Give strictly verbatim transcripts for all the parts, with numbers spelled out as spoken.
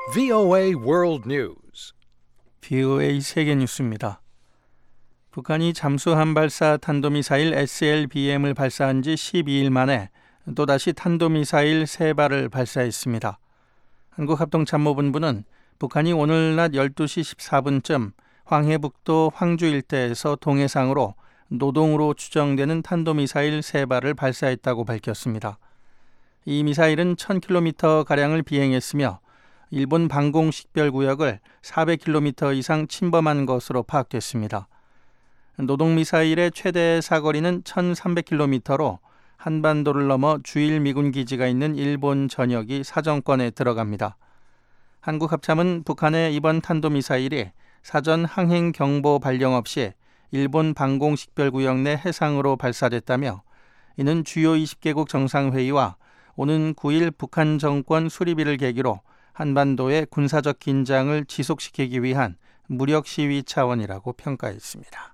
브이오에이 World News. 브이오에이 세계 뉴스입니다. 북한이 잠수함 발사 탄도미사일 에스엘비엠을 발사한 지 십이 일 만에 또다시 탄도미사일 세 발을 발사했습니다. 한국합동참모본부는 북한이 오늘 낮 열두 시 십사 분쯤 황해북도 황주 일대에서 동해상으로 노동으로 추정되는 탄도미사일 세 발을 발사했다고 밝혔습니다. 이 미사일은 천 킬로미터가량을 비행했으며 일본 방공식별구역을 사백 킬로미터 이상 침범한 것으로 파악됐습니다. 노동미사일의 최대 사거리는 천삼백 킬로미터로 한반도를 넘어 주일 미군 기지가 있는 일본 전역이 사정권에 들어갑니다. 한국합참은 북한의 이번 탄도미사일이 사전 항행 경보 발령 없이 일본 방공식별구역 내 해상으로 발사됐다며 이는 주요 이십 개국 정상회의와 오는 구 일 북한 정권 수립일을 계기로 한반도의 군사적 긴장을 지속시키기 위한 무력 시위 차원이라고 평가했습니다.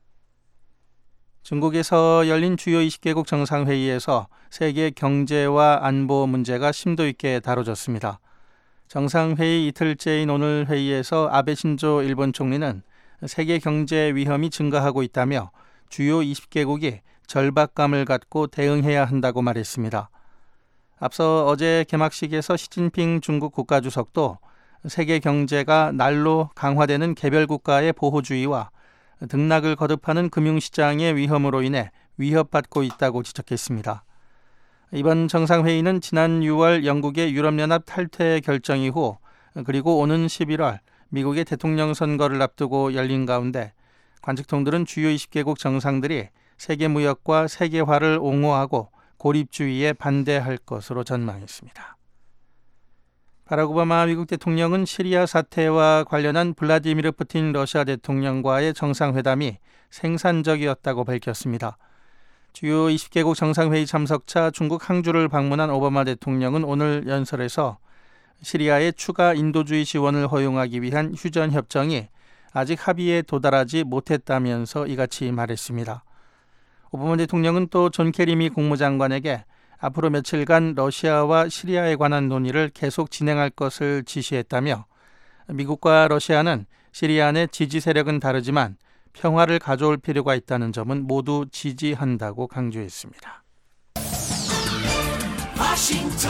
중국에서 열린 주요 이십 개국 정상회의에서 세계 경제와 안보 문제가 심도 있게 다뤄졌습니다. 정상회의 이틀째인 오늘 회의에서 아베 신조 일본 총리는 세계 경제 위험이 증가하고 있다며 주요 이십 개국이 절박감을 갖고 대응해야 한다고 말했습니다. 앞서 어제 개막식에서 시진핑 중국 국가주석도 세계 경제가 날로 강화되는 개별국가의 보호주의와 등락을 거듭하는 금융시장의 위험으로 인해 위협받고 있다고 지적했습니다. 이번 정상회의는 지난 유월 영국의 유럽연합 탈퇴 결정 이후 그리고 오는 십일월 미국의 대통령 선거를 앞두고 열린 가운데 관측통들은 주요 이십 개국 정상들이 세계무역과 세계화를 옹호하고 고립주의에 반대할 것으로 전망했습니다. 바락 오바마 미국 대통령은 시리아 사태와 관련한 블라디미르 푸틴 러시아 대통령과의 정상회담이 생산적이었다고 밝혔습니다. 주요 이십 개국 정상회의 참석차 중국 항주를 방문한 오바마 대통령은 오늘 연설에서 시리아의 추가 인도주의 지원을 허용하기 위한 휴전협정이 아직 합의에 도달하지 못했다면서 이같이 말했습니다. 오바마 대통령은 또 존 케리 미 국무장관에게 앞으로 며칠간 러시아와 시리아에 관한 논의를 계속 진행할 것을 지시했다며 미국과 러시아는 시리아 내 지지 세력은 다르지만 평화를 가져올 필요가 있다는 점은 모두 지지한다고 강조했습니다. 워싱턴,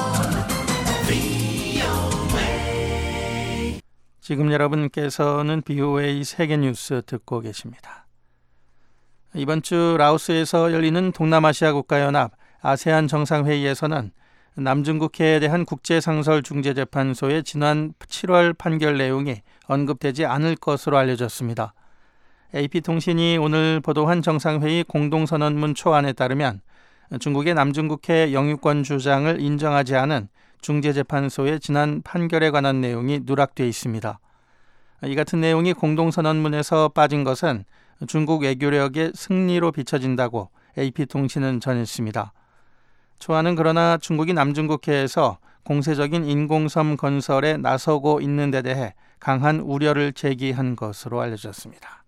브이오에이. 지금 여러분께서는 브이오에이 세계뉴스 듣고 계십니다. 이번 주 라오스에서 열리는 동남아시아 국가연합 아세안 정상회의에서는 남중국해에 대한 국제상설중재재판소의 지난 칠월 판결 내용이 언급되지 않을 것으로 알려졌습니다. 에이피통신이 오늘 보도한 정상회의 공동선언문 초안에 따르면 중국의 남중국해 영유권 주장을 인정하지 않은 중재재판소의 지난 판결에 관한 내용이 누락돼 있습니다. 이 같은 내용이 공동선언문에서 빠진 것은 중국 외교력의 승리로 비춰진다고 에이피통신은 전했습니다. 초안은 그러나 중국이 남중국해에서 공세적인 인공섬 건설에 나서고 있는 데 대해 강한 우려를 제기한 것으로 알려졌습니다.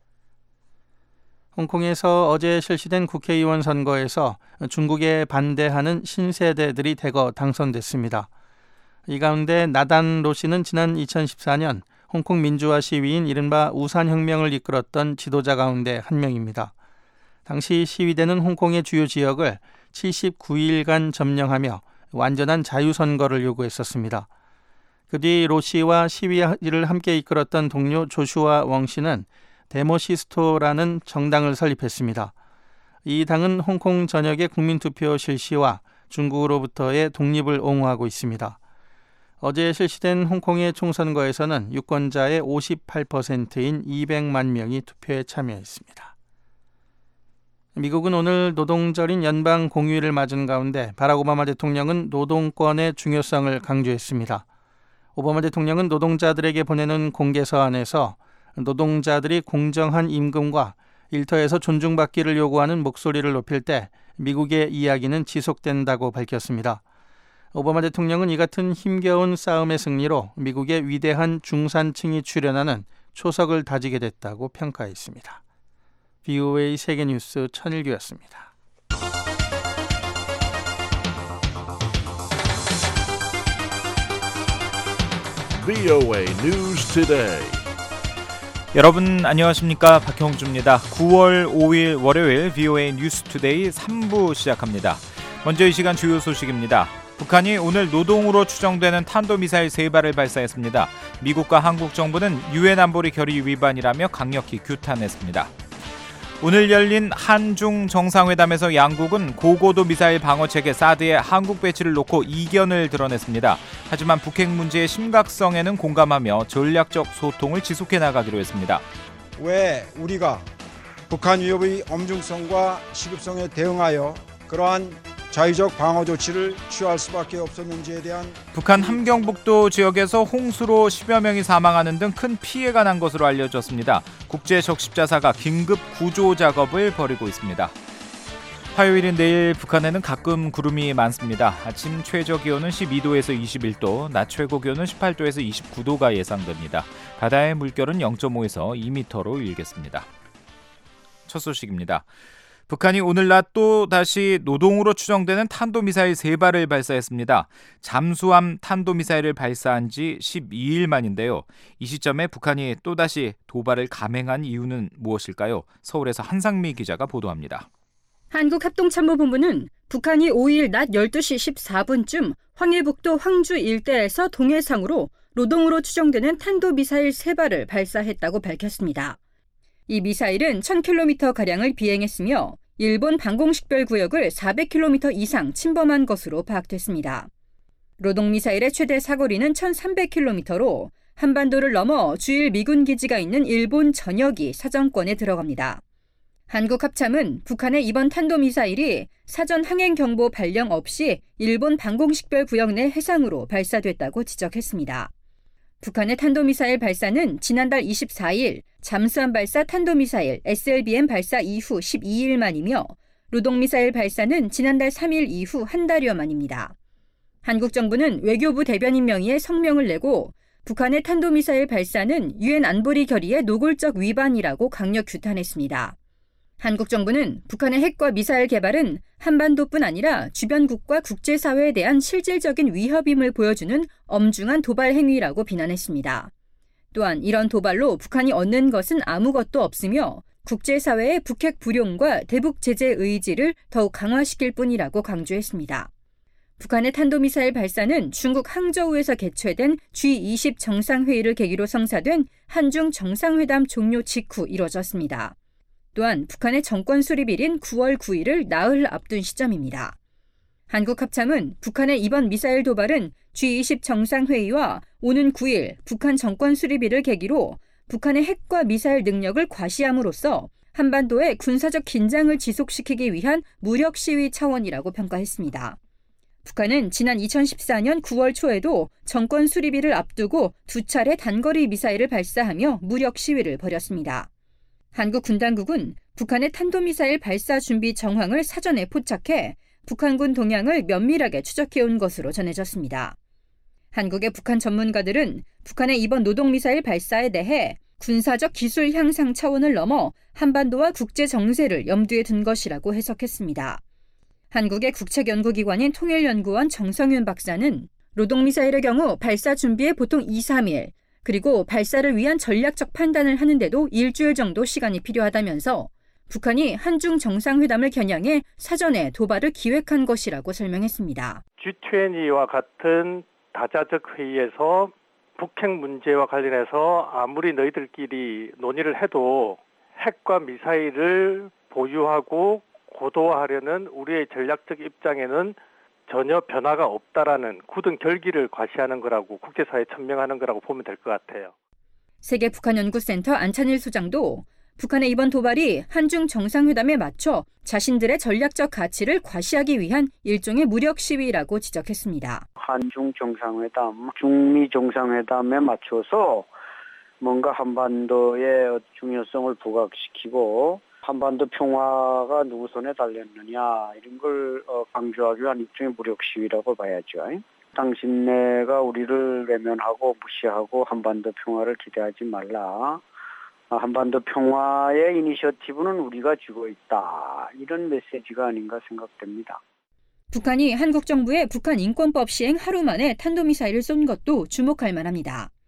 홍콩에서 어제 실시된 국회의원 선거에서 중국에 반대하는 신세대들이 대거 당선됐습니다. 이 가운데 나단 로 씨는 지난 이천십사 년 홍콩 민주화 시위인 이른바 우산혁명을 이끌었던 지도자 가운데 한 명입니다. 당시 시위대는 홍콩의 주요 지역을 칠십구 일간 점령하며 완전한 자유선거를 요구했었습니다. 그 뒤 로 씨와 시위를 함께 이끌었던 동료 조슈아 웡 씨는 데모시스토라는 정당을 설립했습니다. 이 당은 홍콩 전역의 국민투표 실시와 중국으로부터의 독립을 옹호하고 있습니다. 어제 실시된 홍콩의 총선거에서는 유권자의 오십팔 퍼센트인 이백만 명이 투표에 참여했습니다. 미국은 오늘 노동절인 연방 공휴일을 맞은 가운데 바락 오바마 대통령은 노동권의 중요성을 강조했습니다. 오바마 대통령은 노동자들에게 보내는 공개 서한에서 노동자들이 공정한 임금과 일터에서 존중받기를 요구하는 목소리를 높일 때 미국의 이야기는 지속된다고 밝혔습니다. 오바마 대통령은 이 같은 힘겨운 싸움의 승리로 미국의 위대한 중산층이 출현하는 초석을 다지게 됐다고 평가했습니다. 브이오에이 세계뉴스 천일규였습니다. 브이오에이 News Today. 여러분 안녕하십니까? 박형주입니다. 구월 오일 월요일 브이오에이 뉴스 투데이 삼 부 시작합니다. 먼저 이 시간 주요 소식입니다. 북한이 오늘 노동으로 추정되는 탄도미사일 세 발을 발사했습니다. 미국과 한국 정부는 유엔 안보리 결의 위반이라며 강력히 규탄했습니다. 오늘 열린 한중 정상회담에서 양국은 고고도 미사일 방어체계 사드의 한국 배치를 놓고 이견을 드러냈습니다. 하지만 북핵 문제의 심각성에는 공감하며 전략적 소통을 지속해 나가기로 했습니다. 왜 우리가 북한 위협의 엄중성과 시급성에 대응하여 그러한 자의적 방어 조치를 취할 수밖에 없었는지에 대한 북한 함경북도 지역에서 홍수로 십여 명이 사망하는 등 큰 피해가 난 것으로 알려졌습니다. 국제 적십자사가 긴급 구조 작업을 벌이고 있습니다. 화요일인 내일 북한에는 가끔 구름이 많습니다. 아침 최저 기온은 십이 도에서 이십일 도, 낮 최고 기온은 십팔 도에서 이십구 도가 예상됩니다. 바다의 물결은 영 점 오에서 이 미터로 일겠습니다. 첫 소식입니다. 북한이 오늘 낮 또 다시 노동으로 추정되는 탄도미사일 세 발을 발사했습니다. 잠수함 탄도미사일을 발사한 지 십이 일 만인데요. 이 시점에 북한이 또다시 도발을 감행한 이유는 무엇일까요? 서울에서 한상미 기자가 보도합니다. 한국합동참모본부는 북한이 오일 낮 열두 시 십사 분쯤 황해북도 황주 일대에서 동해상으로 노동으로 추정되는 탄도미사일 세 발을 발사했다고 밝혔습니다. 이 미사일은 천 킬로미터가량을 비행했으며 일본 방공식별 구역을 사백 킬로미터 이상 침범한 것으로 파악됐습니다. 로동미사일의 최대 사거리는 천삼백 킬로미터로 한반도를 넘어 주일 미군 기지가 있는 일본 전역이 사정권에 들어갑니다. 한국합참은 북한의 이번 탄도미사일이 사전 항행경보 발령 없이 일본 방공식별 구역 내 해상으로 발사됐다고 지적했습니다. 북한의 탄도미사일 발사는 지난달 이십사 일 잠수함 발사 탄도미사일 에스엘비엠 발사 이후 십이 일 만이며 로동미사일 발사는 지난달 삼 일 이후 한 달여 만입니다. 한국 정부는 외교부 대변인 명의의 성명을 내고 북한의 탄도미사일 발사는 유엔 안보리 결의의 노골적 위반이라고 강력 규탄했습니다. 한국 정부는 북한의 핵과 미사일 개발은 한반도뿐 아니라 주변국과 국제사회에 대한 실질적인 위협임을 보여주는 엄중한 도발 행위라고 비난했습니다. 또한 이런 도발로 북한이 얻는 것은 아무것도 없으며 국제사회의 북핵 불용과 대북 제재 의지를 더욱 강화시킬 뿐이라고 강조했습니다. 북한의 탄도미사일 발사는 중국 항저우에서 개최된 지 이십 정상회의를 계기로 성사된 한중 정상회담 종료 직후 이뤄졌습니다. 또한 북한의 정권 수립일인 구월 구일을 나흘 앞둔 시점입니다. 한국합참은 북한의 이번 미사일 도발은 지 이십 정상회의와 오는 구일 북한 정권 수립일을 계기로 북한의 핵과 미사일 능력을 과시함으로써 한반도의 군사적 긴장을 지속시키기 위한 무력 시위 차원이라고 평가했습니다. 북한은 지난 이천십사 년 구월 초에도 정권 수립일을 앞두고 두 차례 단거리 미사일을 발사하며 무력 시위를 벌였습니다. 한국 군당국은 북한의 탄도미사일 발사 준비 정황을 사전에 포착해 북한군 동향을 면밀하게 추적해온 것으로 전해졌습니다. 한국의 북한 전문가들은 북한의 이번 노동미사일 발사에 대해 군사적 기술 향상 차원을 넘어 한반도와 국제 정세를 염두에 둔 것이라고 해석했습니다. 한국의 국책연구기관인 통일연구원 정성윤 박사는 로동미사일의 경우 발사 준비에 보통 이, 삼 일, 그리고 발사를 위한 전략적 판단을 하는데도 일주일 정도 시간이 필요하다면서 북한이 한중 정상회담을 겨냥해 사전에 도발을 기획한 것이라고 설명했습니다. 지 이십와 같은 다자적 회의에서 북핵 문제와 관련해서 아무리 너희들끼리 논의를 해도 핵과 미사일을 보유하고 고도화하려는 우리의 전략적 입장에는 전혀 변화가 없다라는 굳은 결기를 과시하는 거라고 국제사회에 천명하는 거라고 보면 될 것 같아요. 세계북한연구센터 안찬일 소장도 북한의 이번 도발이 한중 정상회담에 맞춰 자신들의 전략적 가치를 과시하기 위한 일종의 무력 시위라고 지적했습니다. 한중 정상회담, 중미 정상회담에 맞춰서 뭔가 한반도의 중요성을 부각시키고 한반도 평화가 누구 손에 달렸느냐 이런 걸 강조하기 위한 일종의 무력 시위라고 봐야죠. 당신네가 우리를 외면하고 무시하고 한반도 평화를 기대하지 말라. 한반도 평화의 이니셔티브는 우리가 쥐고 있다. 이런 메시지가 아닌가 생각됩니다. 북한이 한국 정부의 북한 인권법 시행 하루 만에 탄도미사일을 쏜 것도 주목할 만합니다.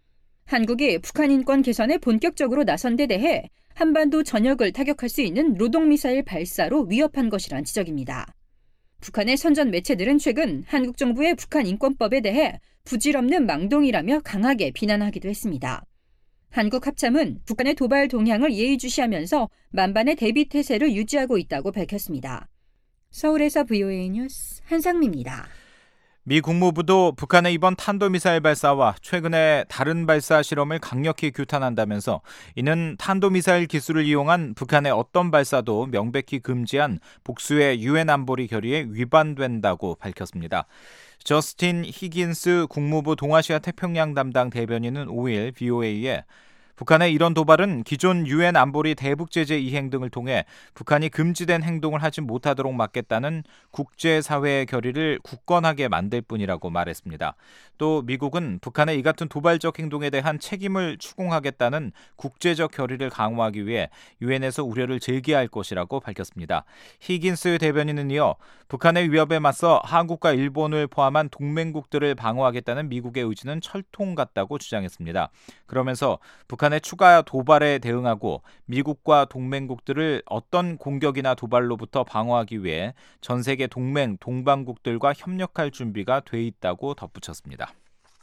한국이 북한 인권 개선에 본격적으로 나선 데 대해 한반도 전역을 타격할 수 있는 로동미사일 발사로 위협한 것이란 지적입니다. 북한의 선전 매체들은 최근 한국 정부의 북한 인권법에 대해 부질없는 망동이라며 강하게 비난하기도 했습니다. 한국 합참은 북한의 도발 동향을 예의주시하면서 만반의 대비 태세를 유지하고 있다고 밝혔습니다. 서울에서 브이오에이 뉴스 한상미입니다. 미 국무부도 북한의 이번 탄도미사일 발사와 최근의 다른 발사 실험을 강력히 규탄한다면서 이는 탄도미사일 기술을 이용한 북한의 어떤 발사도 명백히 금지한 복수의 유엔 안보리 결의에 위반된다고 밝혔습니다. 저스틴 히긴스 국무부 동아시아 태평양 담당 대변인은 오일 브이오에이에 북한의 이런 도발은 기존 유엔 안보리 대북 제재 이행 등을 통해 북한이 금지된 행동을 하지 못하도록 막겠다는 국제사회의 결의를 굳건하게 만들 뿐이라고 말했습니다. 또 미국은 북한의 이 같은 도발적 행동에 대한 책임을 추궁하겠다는 국제적 결의를 강화하기 위해 유엔에서 우려를 제기할 것이라고 밝혔습니다. 히긴스 대변인은 이어 북한의 위협에 맞서 한국과 일본을 포함한 동맹국들을 방어하겠다는 미국의 의지는 철통 같다고 주장했습니다. 그러면서 북한 북한의 추가 도발에 대응하고 미국과 동맹국들을 어떤 공격이나 도발로부터 방어하기 위해 전 세계 동맹, 동반국들과 협력할 준비가 돼 있다고 덧붙였습니다.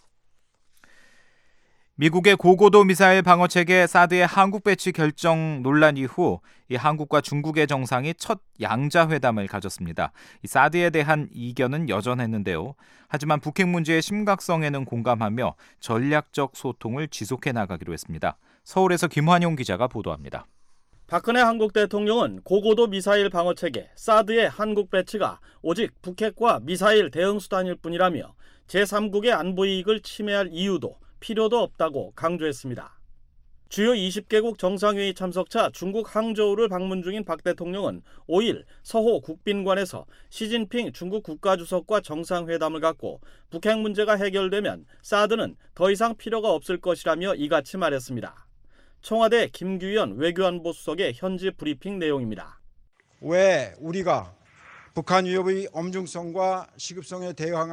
미국의 고고도 미사일 방어체계 사드의 한국 배치 결정 논란 이후 이 한국과 중국의 정상이 첫 양자회담을 가졌습니다. 이 사드에 대한 이견은 여전했는데요. 하지만 북핵 문제의 심각성에는 공감하며 전략적 소통을 지속해 나가기로 했습니다. 서울에서 김환용 기자가 보도합니다. 박근혜 한국 대통령은 고고도 미사일 방어체계 사드의 한국 배치가 오직 북핵과 미사일 대응 수단일 뿐이라며 제삼국의 안보 이익을 침해할 이유도 필요도 없다고 강조했습니다. 주요 이십 개국 정상회의 참석차 중국 항저우를 방문 중인 박 대통령은 오일 서호 국빈관에서 시진핑 중국 국가주석과 정상회담을 갖고 북핵 문제가 해결되면 사드는 더 이상 필요가 없을 것이라며 이같이 말했습니다. 청와대 김규현 외교안보수석의 현지 브리핑 내용입니다. 왜 우리가 북한 위협의 엄중성과 시급성에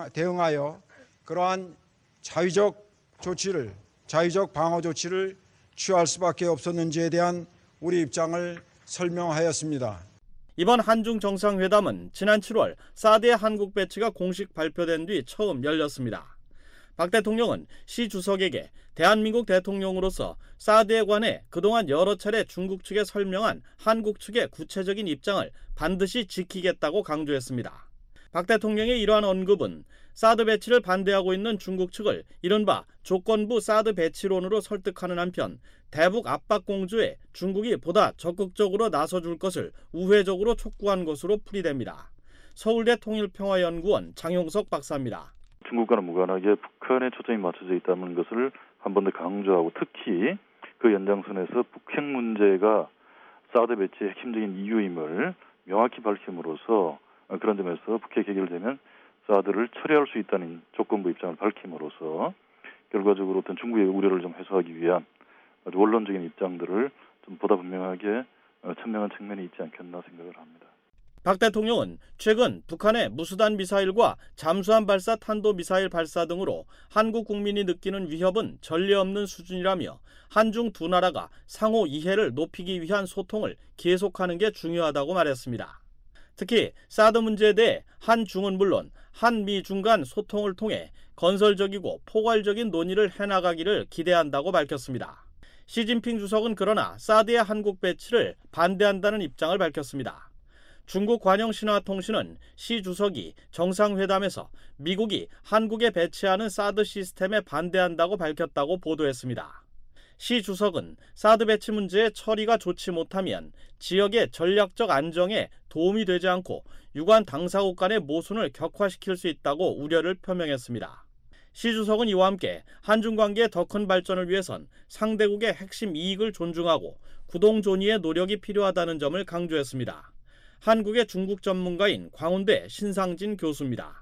대응하여 그러한 자위적 조치를 자위적 방어 조치를 취할 수밖에 없었는지에 대한 우리 입장을 설명하였습니다. 이번 한중 정상회담은 지난 칠월 사드의 한국 배치가 공식 발표된 뒤 처음 열렸습니다. 박 대통령은 시 주석에게 대한민국 대통령으로서 사드에 관해 그동안 여러 차례 중국 측에 설명한 한국 측의 구체적인 입장을 반드시 지키겠다고 강조했습니다. 박 대통령의 이러한 언급은 사드 배치를 반대하고 있는 중국 측을 이른바 조건부 사드 배치론으로 설득하는 한편 대북 압박 공조에 중국이 보다 적극적으로 나서줄 것을 우회적으로 촉구한 것으로 풀이됩니다. 서울대 통일평화연구원 장용석 박사입니다. 중국과는 무관하게 북한에 초점이 맞춰져 있다는 것을 한 번 더 강조하고 특히 그 연장선에서 북핵 문제가 사드 배치의 핵심적인 이유임을 명확히 밝힘으로써 그런 점에서 북핵 해결되면 사드를 처리할 수 있다는 조건부 입장을 밝힘으로써 결과적으로 어떤 중국의 우려를 좀 해소하기 위한 아주 원론적인 입장들을 좀 보다 분명하게 천명한 측면이 있지 않겠나 생각을 합니다. 박 대통령은 최근 북한의 무수단 미사일과 잠수함 발사 탄도미사일 발사 등으로 한국 국민이 느끼는 위협은 전례 없는 수준이라며 한중 두 나라가 상호 이해를 높이기 위한 소통을 계속하는 게 중요하다고 말했습니다. 특히 사드 문제에 대해 한중은 물론 한미중 간 소통을 통해 건설적이고 포괄적인 논의를 해나가기를 기대한다고 밝혔습니다. 시진핑 주석은 그러나 사드의 한국 배치를 반대한다는 입장을 밝혔습니다. 중국 관영신화통신은 시 주석이 정상회담에서 미국이 한국에 배치하는 사드 시스템에 반대한다고 밝혔다고 보도했습니다. 시 주석은 사드 배치 문제의 처리가 좋지 못하면 지역의 전략적 안정에 도움이 되지 않고 유관 당사국 간의 모순을 격화시킬 수 있다고 우려를 표명했습니다. 시 주석은 이와 함께 한중 관계의 더 큰 발전을 위해선 상대국의 핵심 이익을 존중하고 구동존의의 노력이 필요하다는 점을 강조했습니다. 한국의 중국 전문가인 광운대 신상진 교수입니다.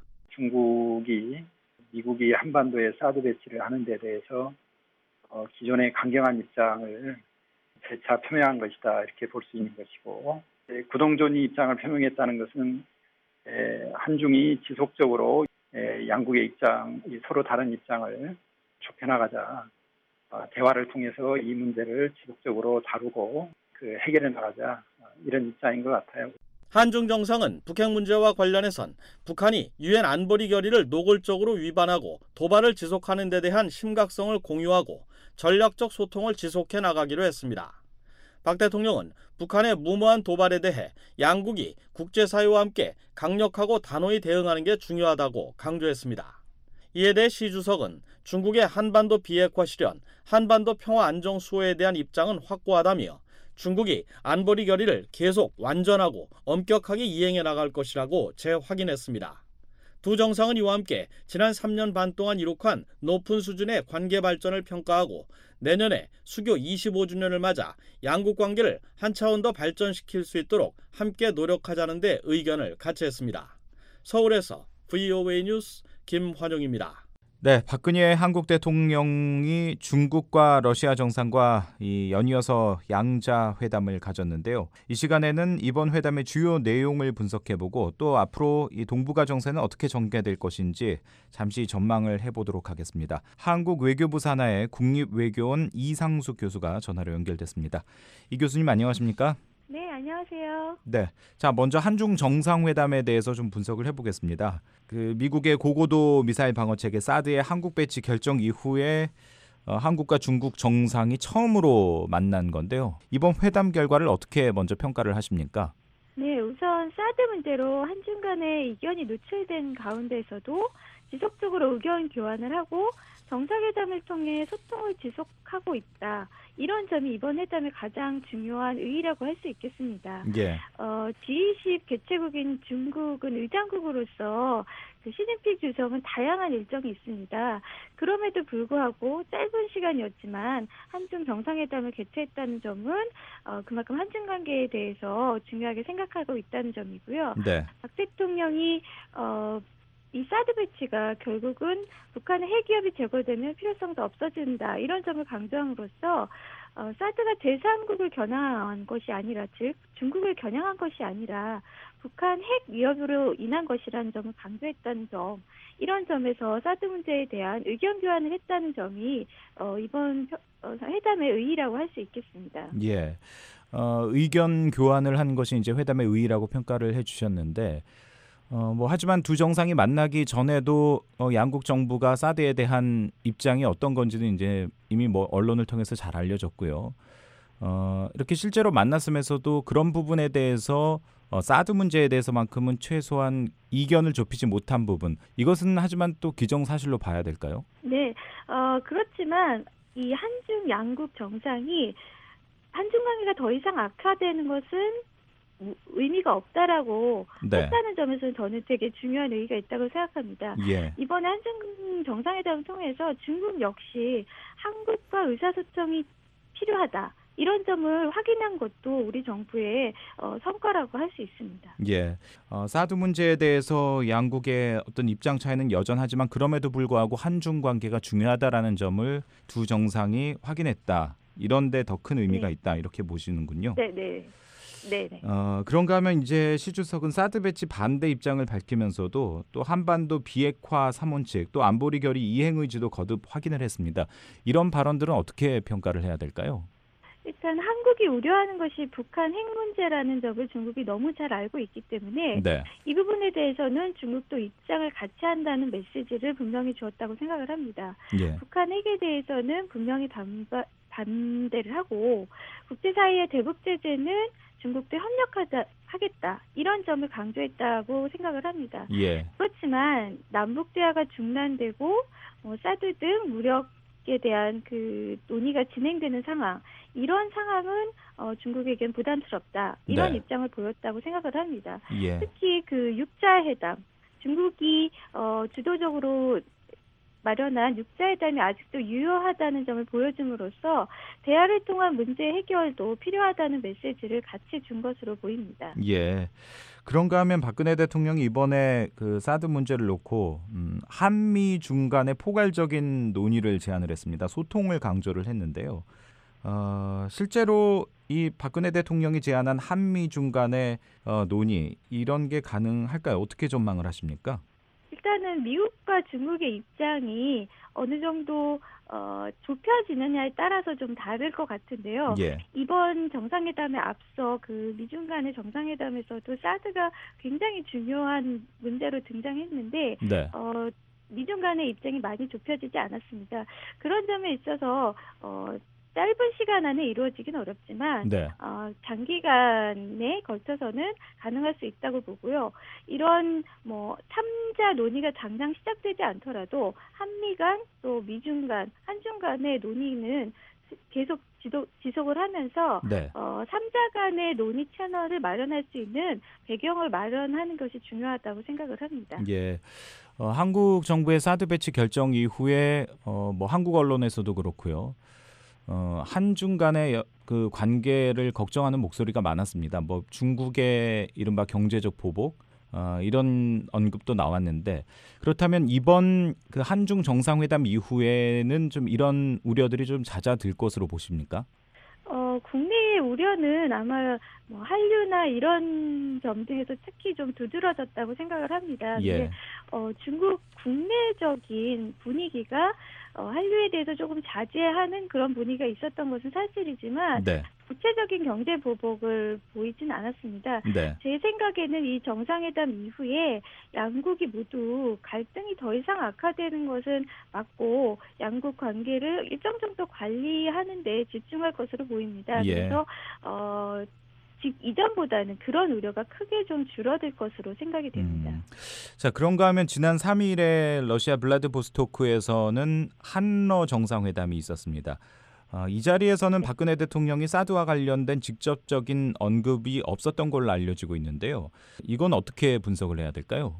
중국이 미국이 한반도에 사드 배치를 하는 데 대해서 어, 기존의 강경한 입장을 재차 표명한 것이다 이렇게 볼 수 있는 것이고 에, 구동존의 입장을 표명했다는 것은 에, 한중이 지속적으로 에, 양국의 입장, 서로 다른 입장을 좁혀나가자 어, 대화를 통해서 이 문제를 지속적으로 다루고 그 해결해 나가자 이런 입장인 것 같아요. 한중 정상은 북핵 문제와 관련해선 북한이 유엔 안보리 결의를 노골적으로 위반하고 도발을 지속하는 데 대한 심각성을 공유하고 전략적 소통을 지속해 나가기로 했습니다. 박 대통령은 북한의 무모한 도발에 대해 양국이 국제사회와 함께 강력하고 단호히 대응하는 게 중요하다고 강조했습니다. 이에 대해 시 주석은 중국의 한반도 비핵화 실현, 한반도 평화 안정 수호에 대한 입장은 확고하다며 중국이 안보리 결의를 계속 완전하고 엄격하게 이행해 나갈 것이라고 재확인했습니다. 두 정상은 이와 함께 지난 삼 년 반 동안 이룩한 높은 수준의 관계 발전을 평가하고 내년에 수교 이십오 주년을 맞아 양국 관계를 한 차원 더 발전시킬 수 있도록 함께 노력하자는 데 의견을 같이 했습니다. 서울에서 브이오에이 뉴스 김환용입니다. 네, 박근혜 한국 대통령이 중국과 러시아 정상과 이 연이어서 양자 회담을 가졌는데요. 이 시간에는 이번 회담의 주요 내용을 분석해보고 또 앞으로 이 동북아 정세는 어떻게 전개될 것인지 잠시 전망을 해보도록 하겠습니다. 한국 외교부 산하의 국립외교원 이상숙 교수가 전화로 연결됐습니다. 이 교수님 안녕하십니까? 네, 안녕하세요. 네, 자 먼저 한중 정상회담에 대해서 좀 분석을 해보겠습니다. 그 미국의 고고도 미사일 방어 체계 사드의 한국 배치 결정 이후에 어, 한국과 중국 정상이 처음으로 만난 건데요. 이번 회담 결과를 어떻게 먼저 평가를 하십니까? 네, 우선 사드 문제로 한중 간의 이견이 노출된 가운데서도 지속적으로 의견 교환을 하고 정상회담을 통해 소통을 지속하고 있다. 이런 점이 이번 회담의 가장 중요한 의의라고 할 수 있겠습니다. 예. 어, 지 이십 개최국인 중국은 의장국으로서 그 시진핑 주석은 다양한 일정이 있습니다. 그럼에도 불구하고 짧은 시간이었지만 한중 정상회담을 개최했다는 점은 어, 그만큼 한중 관계에 대해서 중요하게 생각하고 있다는 점이고요. 네. 박 대통령이 어, 이 사드 배치가 결국은 북한의 핵위협이 제거되면 필요성도 없어진다. 이런 점을 강조함으로써 어, 사드가 제삼국을 겨냥한 것이 아니라 즉 중국을 겨냥한 것이 아니라 북한 핵 위협으로 인한 것이라는 점을 강조했다는 점. 이런 점에서 사드 문제에 대한 의견 교환을 했다는 점이 어, 이번 어, 회담의 의의라고 할 수 있겠습니다. 예. 어, 의견 교환을 한 것이 이제 회담의 의의라고 평가를 해주셨는데 어, 뭐 하지만 두 정상이 만나기 전에도 어, 양국 정부가 사드에 대한 입장이 어떤 건지는 이제 이미 뭐 언론을 통해서 잘 알려졌고요. 어, 이렇게 실제로 만났음에서도 그런 부분에 대해서 어, 사드 문제에 대해서만큼은 최소한 이견을 좁히지 못한 부분, 이것은 하지만 또 기정사실로 봐야 될까요? 네, 어, 그렇지만 이 한중 양국 정상이 한중 관계가 더 이상 악화되는 것은 의미가 없다라고 네. 했다는 점에서는 저는 되게 중요한 의의가 있다고 생각합니다. 예. 이번에 한중 정상회담을 통해서 중국 역시 한국과 의사소통이 필요하다. 이런 점을 확인한 것도 우리 정부의 어, 성과라고 할 수 있습니다. 예, 어, 사드 문제에 대해서 양국의 어떤 입장 차이는 여전하지만 그럼에도 불구하고 한중 관계가 중요하다라는 점을 두 정상이 확인했다. 이런 데 더 큰 의미가 네. 있다. 이렇게 보시는군요. 네, 네. 네네. 어, 그런가 하면 이제 시 주석은 사드 배치 반대 입장을 밝히면서도 또 한반도 비핵화 삼원칙 또 안보리 결의 이행 의지도 거듭 확인을 했습니다. 이런 발언들은 어떻게 평가를 해야 될까요? 일단 한국이 우려하는 것이 북한 핵 문제라는 점을 중국이 너무 잘 알고 있기 때문에 네. 이 부분에 대해서는 중국도 입장을 같이 한다는 메시지를 분명히 주었다고 생각을 합니다. 예. 북한 핵에 대해서는 분명히 반바, 반대를 하고 국제사회의 대북 제재는 중국도 협력하자 하겠다 이런 점을 강조했다고 생각을 합니다. 예. 그렇지만 남북 대화가 중단되고 뭐 사드 등 무력에 대한 그 논의가 진행되는 상황 이런 상황은 어, 중국에겐 부담스럽다 이런 네. 입장을 보였다고 생각을 합니다. 예. 특히 그 육자 회담 중국이 어, 주도적으로 마련한 육자회담이 아직도 유효하다는 점을 보여줌으로써 대화를 통한 문제 해결도 필요하다는 메시지를 같이 준 것으로 보입니다. 예. 그런가 하면 박근혜 대통령이 이번에 그 사드 문제를 놓고 음, 한미 중간의 포괄적인 논의를 제안을 했습니다. 소통을 강조를 했는데요. 어, 실제로 이 박근혜 대통령이 제안한 한미 중간의 어, 논의 이런 게 가능할까요? 어떻게 전망을 하십니까? 일단은 미국과 중국의 입장이 어느 정도 어, 좁혀지느냐에 따라서 좀 다를 것 같은데요. 예. 이번 정상회담에 앞서 그 미중 간의 정상회담에서도 사드가 굉장히 중요한 문제로 등장했는데 네. 어, 미중 간의 입장이 많이 좁혀지지 않았습니다. 그런 점에 있어서 어, 짧은 시간 안에 이루어지긴 어렵지만 네. 어, 장기간에 걸쳐서는 가능할 수 있다고 보고요. 이런 뭐 삼자 논의가 당장 시작되지 않더라도 한미 간 또 미중 간, 한중 간의 논의는 계속 지도, 지속을 하면서 네. 어, 삼자 간의 논의 채널을 마련할 수 있는 배경을 마련하는 것이 중요하다고 생각을 합니다. 예. 어, 한국 정부의 사드 배치 결정 이후에 어, 뭐 한국 언론에서도 그렇고요. 어, 한중 간의 여, 그 관계를 걱정하는 목소리가 많았습니다. 뭐 중국의 이른바 경제적 보복 어, 이런 언급도 나왔는데 그렇다면 이번 그 한중 정상회담 이후에는 좀 이런 우려들이 좀 잦아들 것으로 보십니까? 어, 국내의 우려는 아마 뭐 한류나 이런 점 등에서 특히 좀 두드러졌다고 생각을 합니다. 예. 근데 어, 중국 국내적인 분위기가 어, 한류에 대해서 조금 자제하는 그런 분위기가 있었던 것은 사실이지만 네. 구체적인 경제 보복을 보이진 않았습니다. 네. 제 생각에는 이 정상회담 이후에 양국이 모두 갈등이 더 이상 악화되는 것은 맞고 양국 관계를 일정 정도 관리하는 데 집중할 것으로 보입니다. 예. 그래서 어, 즉 이전보다는 그런 우려가 크게 좀 줄어들 것으로 생각이 됩니다. 음. 자, 그런가 하면 지난 삼 일에 러시아 블라디보스토크에서는 한러 정상회담이 있었습니다. 어, 이 자리에서는 박근혜 대통령이 사드와 관련된 직접적인 언급이 없었던 걸로 알려지고 있는데요. 이건 어떻게 분석을 해야 될까요?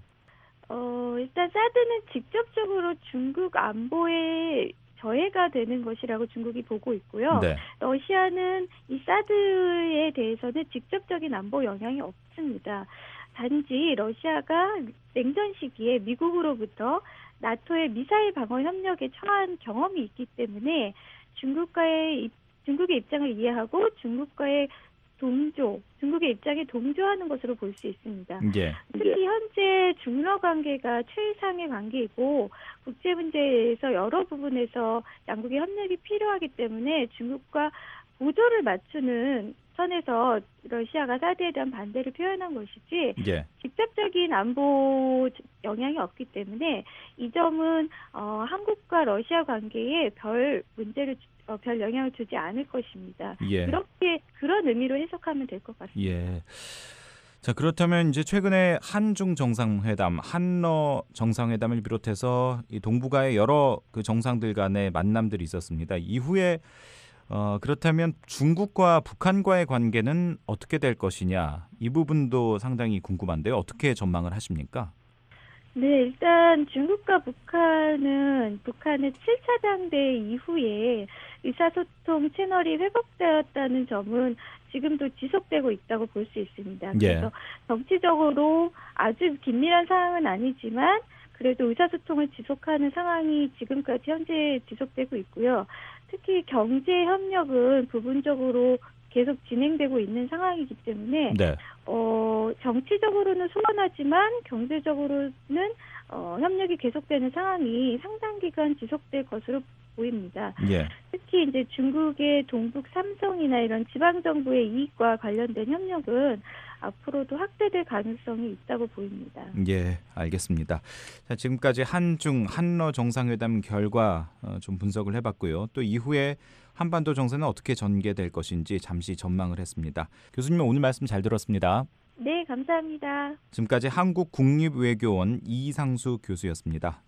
어, 일단 사드는 직접적으로 중국 안보에 저해가 되는 것이라고 중국이 보고 있고요. 네. 러시아는 이 사드에 대해서는 직접적인 안보 영향이 없습니다. 단지 러시아가 냉전 시기에 미국으로부터 나토의 미사일 방어 협력에 처한 경험이 있기 때문에 중국과의 중국의 입장을 이해하고 중국과의 동조, 중국의 입장에 동조하는 것으로 볼 수 있습니다. 예. 특히 현재 중러 관계가 최상의 관계이고 국제 문제에서 여러 부분에서 양국의 협력이 필요하기 때문에 중국과 보조를 맞추는 선에서 러시아가 사드에 대한 반대를 표현한 것이지 예. 직접적인 안보 영향이 없기 때문에 이 점은 어, 한국과 러시아 관계에 별 문제를 어, 별 영향을 주지 않을 것입니다. 예. 그렇게 그런 의미로 해석하면 될 것 같습니다. 예. 자, 그렇다면 이제 최근에 한중 정상회담, 한러 정상회담을 비롯해서 이 동북아의 여러 그 정상들 간의 만남들이 있었습니다. 이후에 어, 그렇다면 중국과 북한과의 관계는 어떻게 될 것이냐, 이 부분도 상당히 궁금한데요. 어떻게 전망을 하십니까? 네, 일단 중국과 북한은 북한의 칠 차 장대 이후에 의사소통 채널이 회복되었다는 점은 지금도 지속되고 있다고 볼 수 있습니다. 예. 그래서 정치적으로 아주 긴밀한 상황은 아니지만 그래도 의사소통을 지속하는 상황이 지금까지 현재 지속되고 있고요. 특히 경제 협력은 부분적으로 계속 진행되고 있는 상황이기 때문에 네. 어, 정치적으로는 소원하지만 경제적으로는 어, 협력이 계속되는 상황이 상당 기간 지속될 것으로 보입니다. 예. 특히 이제 중국의 동북 삼성이나 이런 지방 정부의 이익과 관련된 협력은 앞으로도 확대될 가능성이 있다고 보입니다. 예, 알겠습니다. 자, 지금까지 한중 한러 정상회담 결과 어, 좀 분석을 해봤고요. 또 이후에 한반도 정세는 어떻게 전개될 것인지 잠시 전망을 했습니다. 교수님 오늘 말씀 잘 들었습니다. 네, 감사합니다. 지금까지 한국국립외교원 이상수 교수였습니다.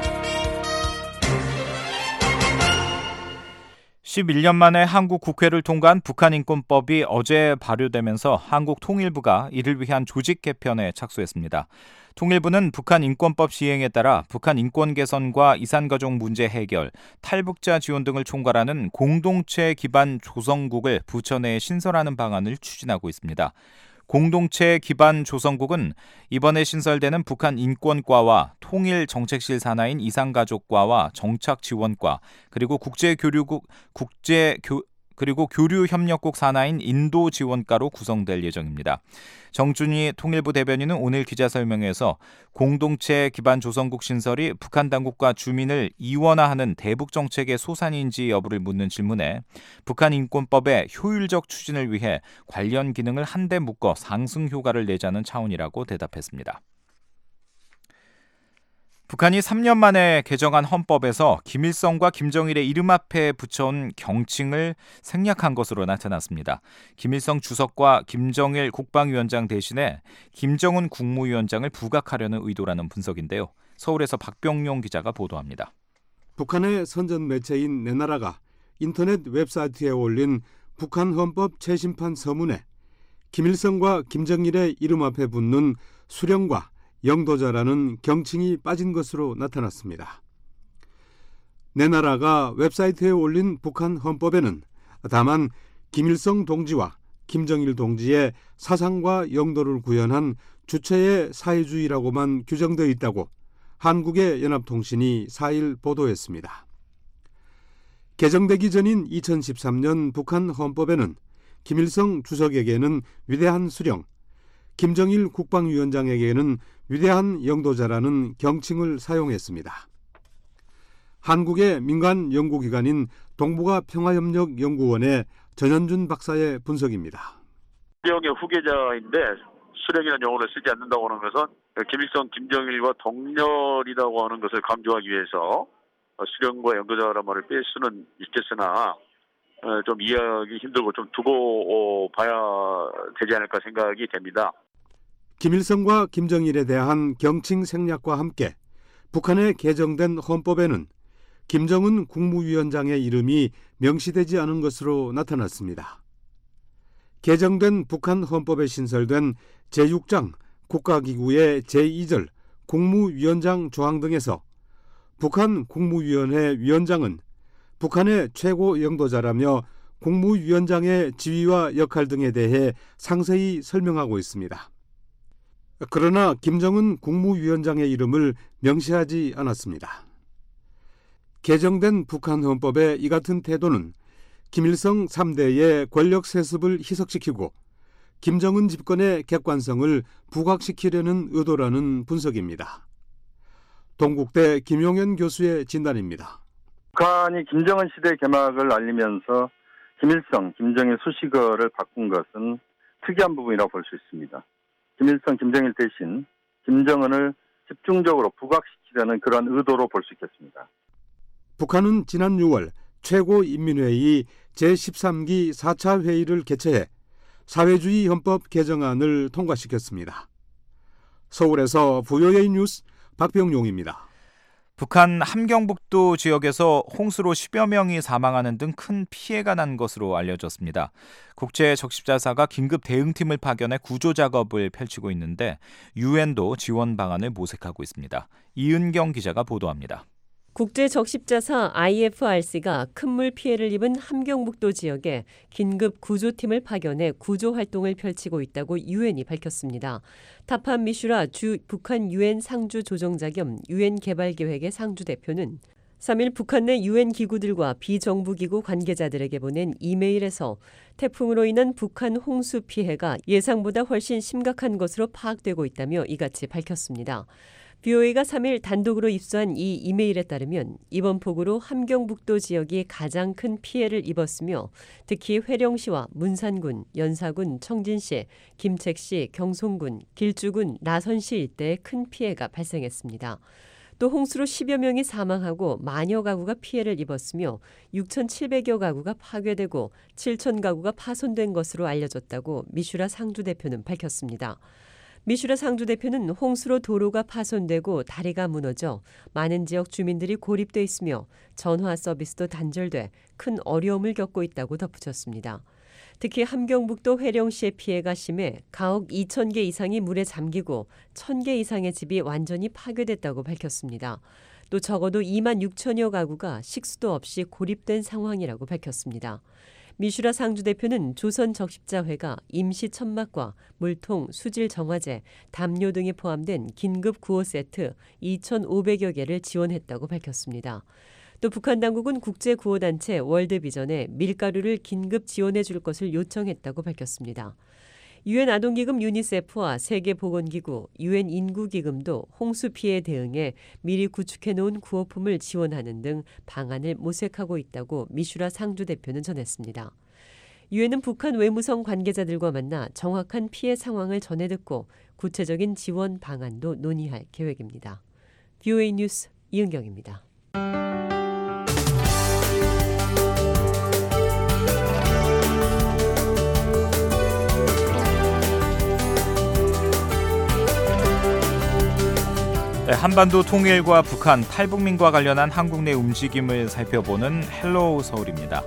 십일 년 만에 한국 국회를 통과한 북한인권법이 어제 발효되면서 한국 통일부가 이를 위한 조직 개편에 착수했습니다. 통일부는 북한인권법 시행에 따라 북한 인권 개선과 이산가족 문제 해결, 탈북자 지원 등을 총괄하는 공동체 기반 조성국을 부처 내에 신설하는 방안을 추진하고 있습니다. 공동체 기반 조성국은 이번에 신설되는 북한 인권과와 통일정책실 산하인 이산가족과와 정착지원과 그리고 국제교류국 국제교 그리고 교류 협력국 산하인 인도 지원가로 구성될 예정입니다. 정준희 통일부 대변인은 오늘 기자설명회에서 공동체 기반 조성국 신설이 북한 당국과 주민을 이원화하는 대북 정책의 소산인지 여부를 묻는 질문에 북한 인권법의 효율적 추진을 위해 관련 기능을 한데 묶어 상승 효과를 내자는 차원이라고 대답했습니다. 북한이 삼 년 만에 개정한 헌법에서 김일성과 김정일의 이름 앞에 붙여온 경칭을 생략한 것으로 나타났습니다. 김일성 주석과 김정일 국방위원장 대신에 김정은 국무위원장을 부각하려는 의도라는 분석인데요. 서울에서 박병용 기자가 보도합니다. 북한의 선전 매체인 내 나라가 인터넷 웹사이트에 올린 북한 헌법 재심판 서문에 김일성과 김정일의 이름 앞에 붙는 수령과 영도자라는 경칭이 빠진 것으로 나타났습니다. 내 나라가 웹사이트에 올린 북한 헌법에는 다만 김일성 동지와 김정일 동지의 사상과 영도를 구현한 주체의 사회주의라고만 규정되어 있다고 한국의 연합통신이 사 일 보도했습니다. 개정되기 전인 이천십삼 년 북한 헌법에는 김일성 주석에게는 위대한 수령, 김정일 국방위원장에게는 위대한 영도자라는 경칭을 사용했습니다. 한국의 민간 연구기관인 동북아 평화협력연구원의 전현준 박사의 분석입니다. 수령의 후계자인데 수령이라는 용어를 쓰지 않는다고 하는 것은 김일성, 김정일과 동렬이라고 하는 것을 강조하기 위해서 수령과 영도자라는 말을 뺄 수는 있겠으나 좀 이해하기 힘들고 좀 두고 봐야 되지 않을까 생각이 됩니다. 김일성과 김정일에 대한 경칭 생략과 함께 북한에 개정된 헌법에는 김정은 국무위원장의 이름이 명시되지 않은 것으로 나타났습니다. 개정된 북한 헌법에 신설된 제육 장 국가기구의 제이 절 국무위원장 조항 등에서 북한 국무위원회 위원장은 북한의 최고 영도자라며 국무위원장의 지위와 역할 등에 대해 상세히 설명하고 있습니다. 그러나 김정은 국무위원장의 이름을 명시하지 않았습니다. 개정된 북한 헌법의 이 같은 태도는 김일성 삼 대의 권력 세습을 희석시키고 김정은 집권의 객관성을 부각시키려는 의도라는 분석입니다. 동국대 김용현 교수의 진단입니다. 북한이 김정은 시대 개막을 알리면서 김일성, 김정일 수식어를 바꾼 것은 특이한 부분이라고 볼 수 있습니다. 김일성, 김정일 대신 김정은을 집중적으로 부각시키려는 그런 의도로 볼 수 있겠습니다. 북한은 지난 유월 최고인민회의 제십삼 기 사 차 회의를 개최해 사회주의 헌법 개정안을 통과시켰습니다. 서울에서 브이오에이 뉴스 박병용입니다. 북한 함경북도 지역에서 홍수로 십여 명이 사망하는 등 큰 피해가 난 것으로 알려졌습니다. 국제적십자사가 긴급 대응팀을 파견해 구조 작업을 펼치고 있는데 유엔도 지원 방안을 모색하고 있습니다. 이은경 기자가 보도합니다. 국제적십자사 아이에프알씨가 큰 물 피해를 입은 함경북도 지역에 긴급 구조팀을 파견해 구조 활동을 펼치고 있다고 유엔이 밝혔습니다. 타판 미슈라 주 북한 유엔 상주 조정자 겸 유엔 개발계획의 상주 대표는 삼 일 북한 내 유엔 기구들과 비정부 기구 관계자들에게 보낸 이메일에서 태풍으로 인한 북한 홍수 피해가 예상보다 훨씬 심각한 것으로 파악되고 있다며 이같이 밝혔습니다. 브이오에이가 삼 일 단독으로 입수한 이 이메일에 따르면 이번 폭우로 함경북도 지역이 가장 큰 피해를 입었으며 특히 회령시와 문산군, 연사군, 청진시, 김책시, 경송군, 길주군, 나선시 일대에 큰 피해가 발생했습니다. 또 홍수로 십여 명이 사망하고 만여 가구가 피해를 입었으며 육천칠백여 가구가 파괴되고 칠천 가구가 파손된 것으로 알려졌다고 미슈라 상주 대표는 밝혔습니다. 미슈라 상주 대표는 홍수로 도로가 파손되고 다리가 무너져 많은 지역 주민들이 고립돼 있으며 전화 서비스도 단절돼 큰 어려움을 겪고 있다고 덧붙였습니다. 특히 함경북도 회령시의 피해가 심해 가옥 이천 개 이상이 물에 잠기고 천 개 이상의 집이 완전히 파괴됐다고 밝혔습니다. 또 적어도 이만 육천여 가구가 식수도 없이 고립된 상황이라고 밝혔습니다. 미슈라 상주 대표는 조선적십자회가 임시 천막과 물통, 수질 정화제, 담요 등이 포함된 긴급 구호 세트 이천오백여 개를 지원했다고 밝혔습니다. 또 북한 당국은 국제구호단체 월드비전에 밀가루를 긴급 지원해 줄 것을 요청했다고 밝혔습니다. 유엔 아동기금 유니세프와 세계보건기구, 유엔 인구기금도 홍수 피해 대응에 미리 구축해놓은 구호품을 지원하는 등 방안을 모색하고 있다고 미슈라 상주 대표는 전했습니다. 유엔은 북한 외무성 관계자들과 만나 정확한 피해 상황을 전해 듣고 구체적인 지원 방안도 논의할 계획입니다. 브이오에이 뉴스 이은경입니다. 한반도 통일과 북한, 탈북민과 관련한 한국 내 움직임을 살펴보는 헬로우 서울입니다.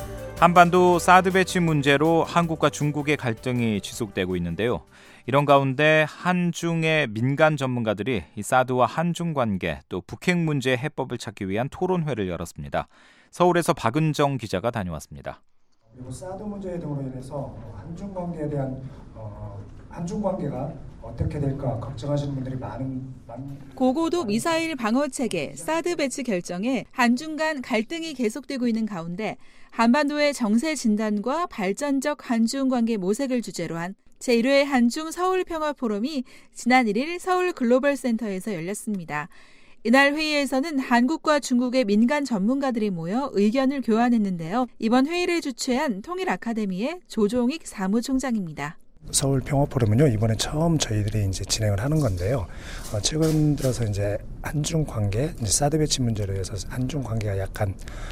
한반도 사드 배치 문제로 한국과 중국의 갈등이 지속되고 있는데요. 이런 가운데 한중의 민간 전문가들이 이 사드와 한중 관계 또 북핵 문제 해법을 찾기 위한 토론회를 열었습니다. 서울에서 박은정 기자가 다녀왔습니다. 그리고 사드 문제 등으로 인해서 한중 관계에 대한 어, 한중 관계가 어떻게 될까 걱정하시는 분들이 많은, 많은 고고도 미사일 방어 체계 사드 배치 결정에 한중 간 갈등이 계속되고 있는 가운데 한반도의 정세 진단과 발전적 한중 관계 모색을 주제로 한 제일 회 한중 서울 평화 포럼이 지난 일 일 서울 글로벌 센터에서 열렸습니다. 이날 회의에서는 한국과 중국의 민간 전문가들이 모여 의견을 교환했는데요. 이번 회의를 주최한 통일 아카데미의 조종익 사무총장입니다. 서울 평화 포럼은요, 이번에 처음 저희들이 이제 진행을 하는 건데요. 어, 최근 들어서 이제 한중 관계, 이제 사드 배치 문제로 해서 한중 관계가 약간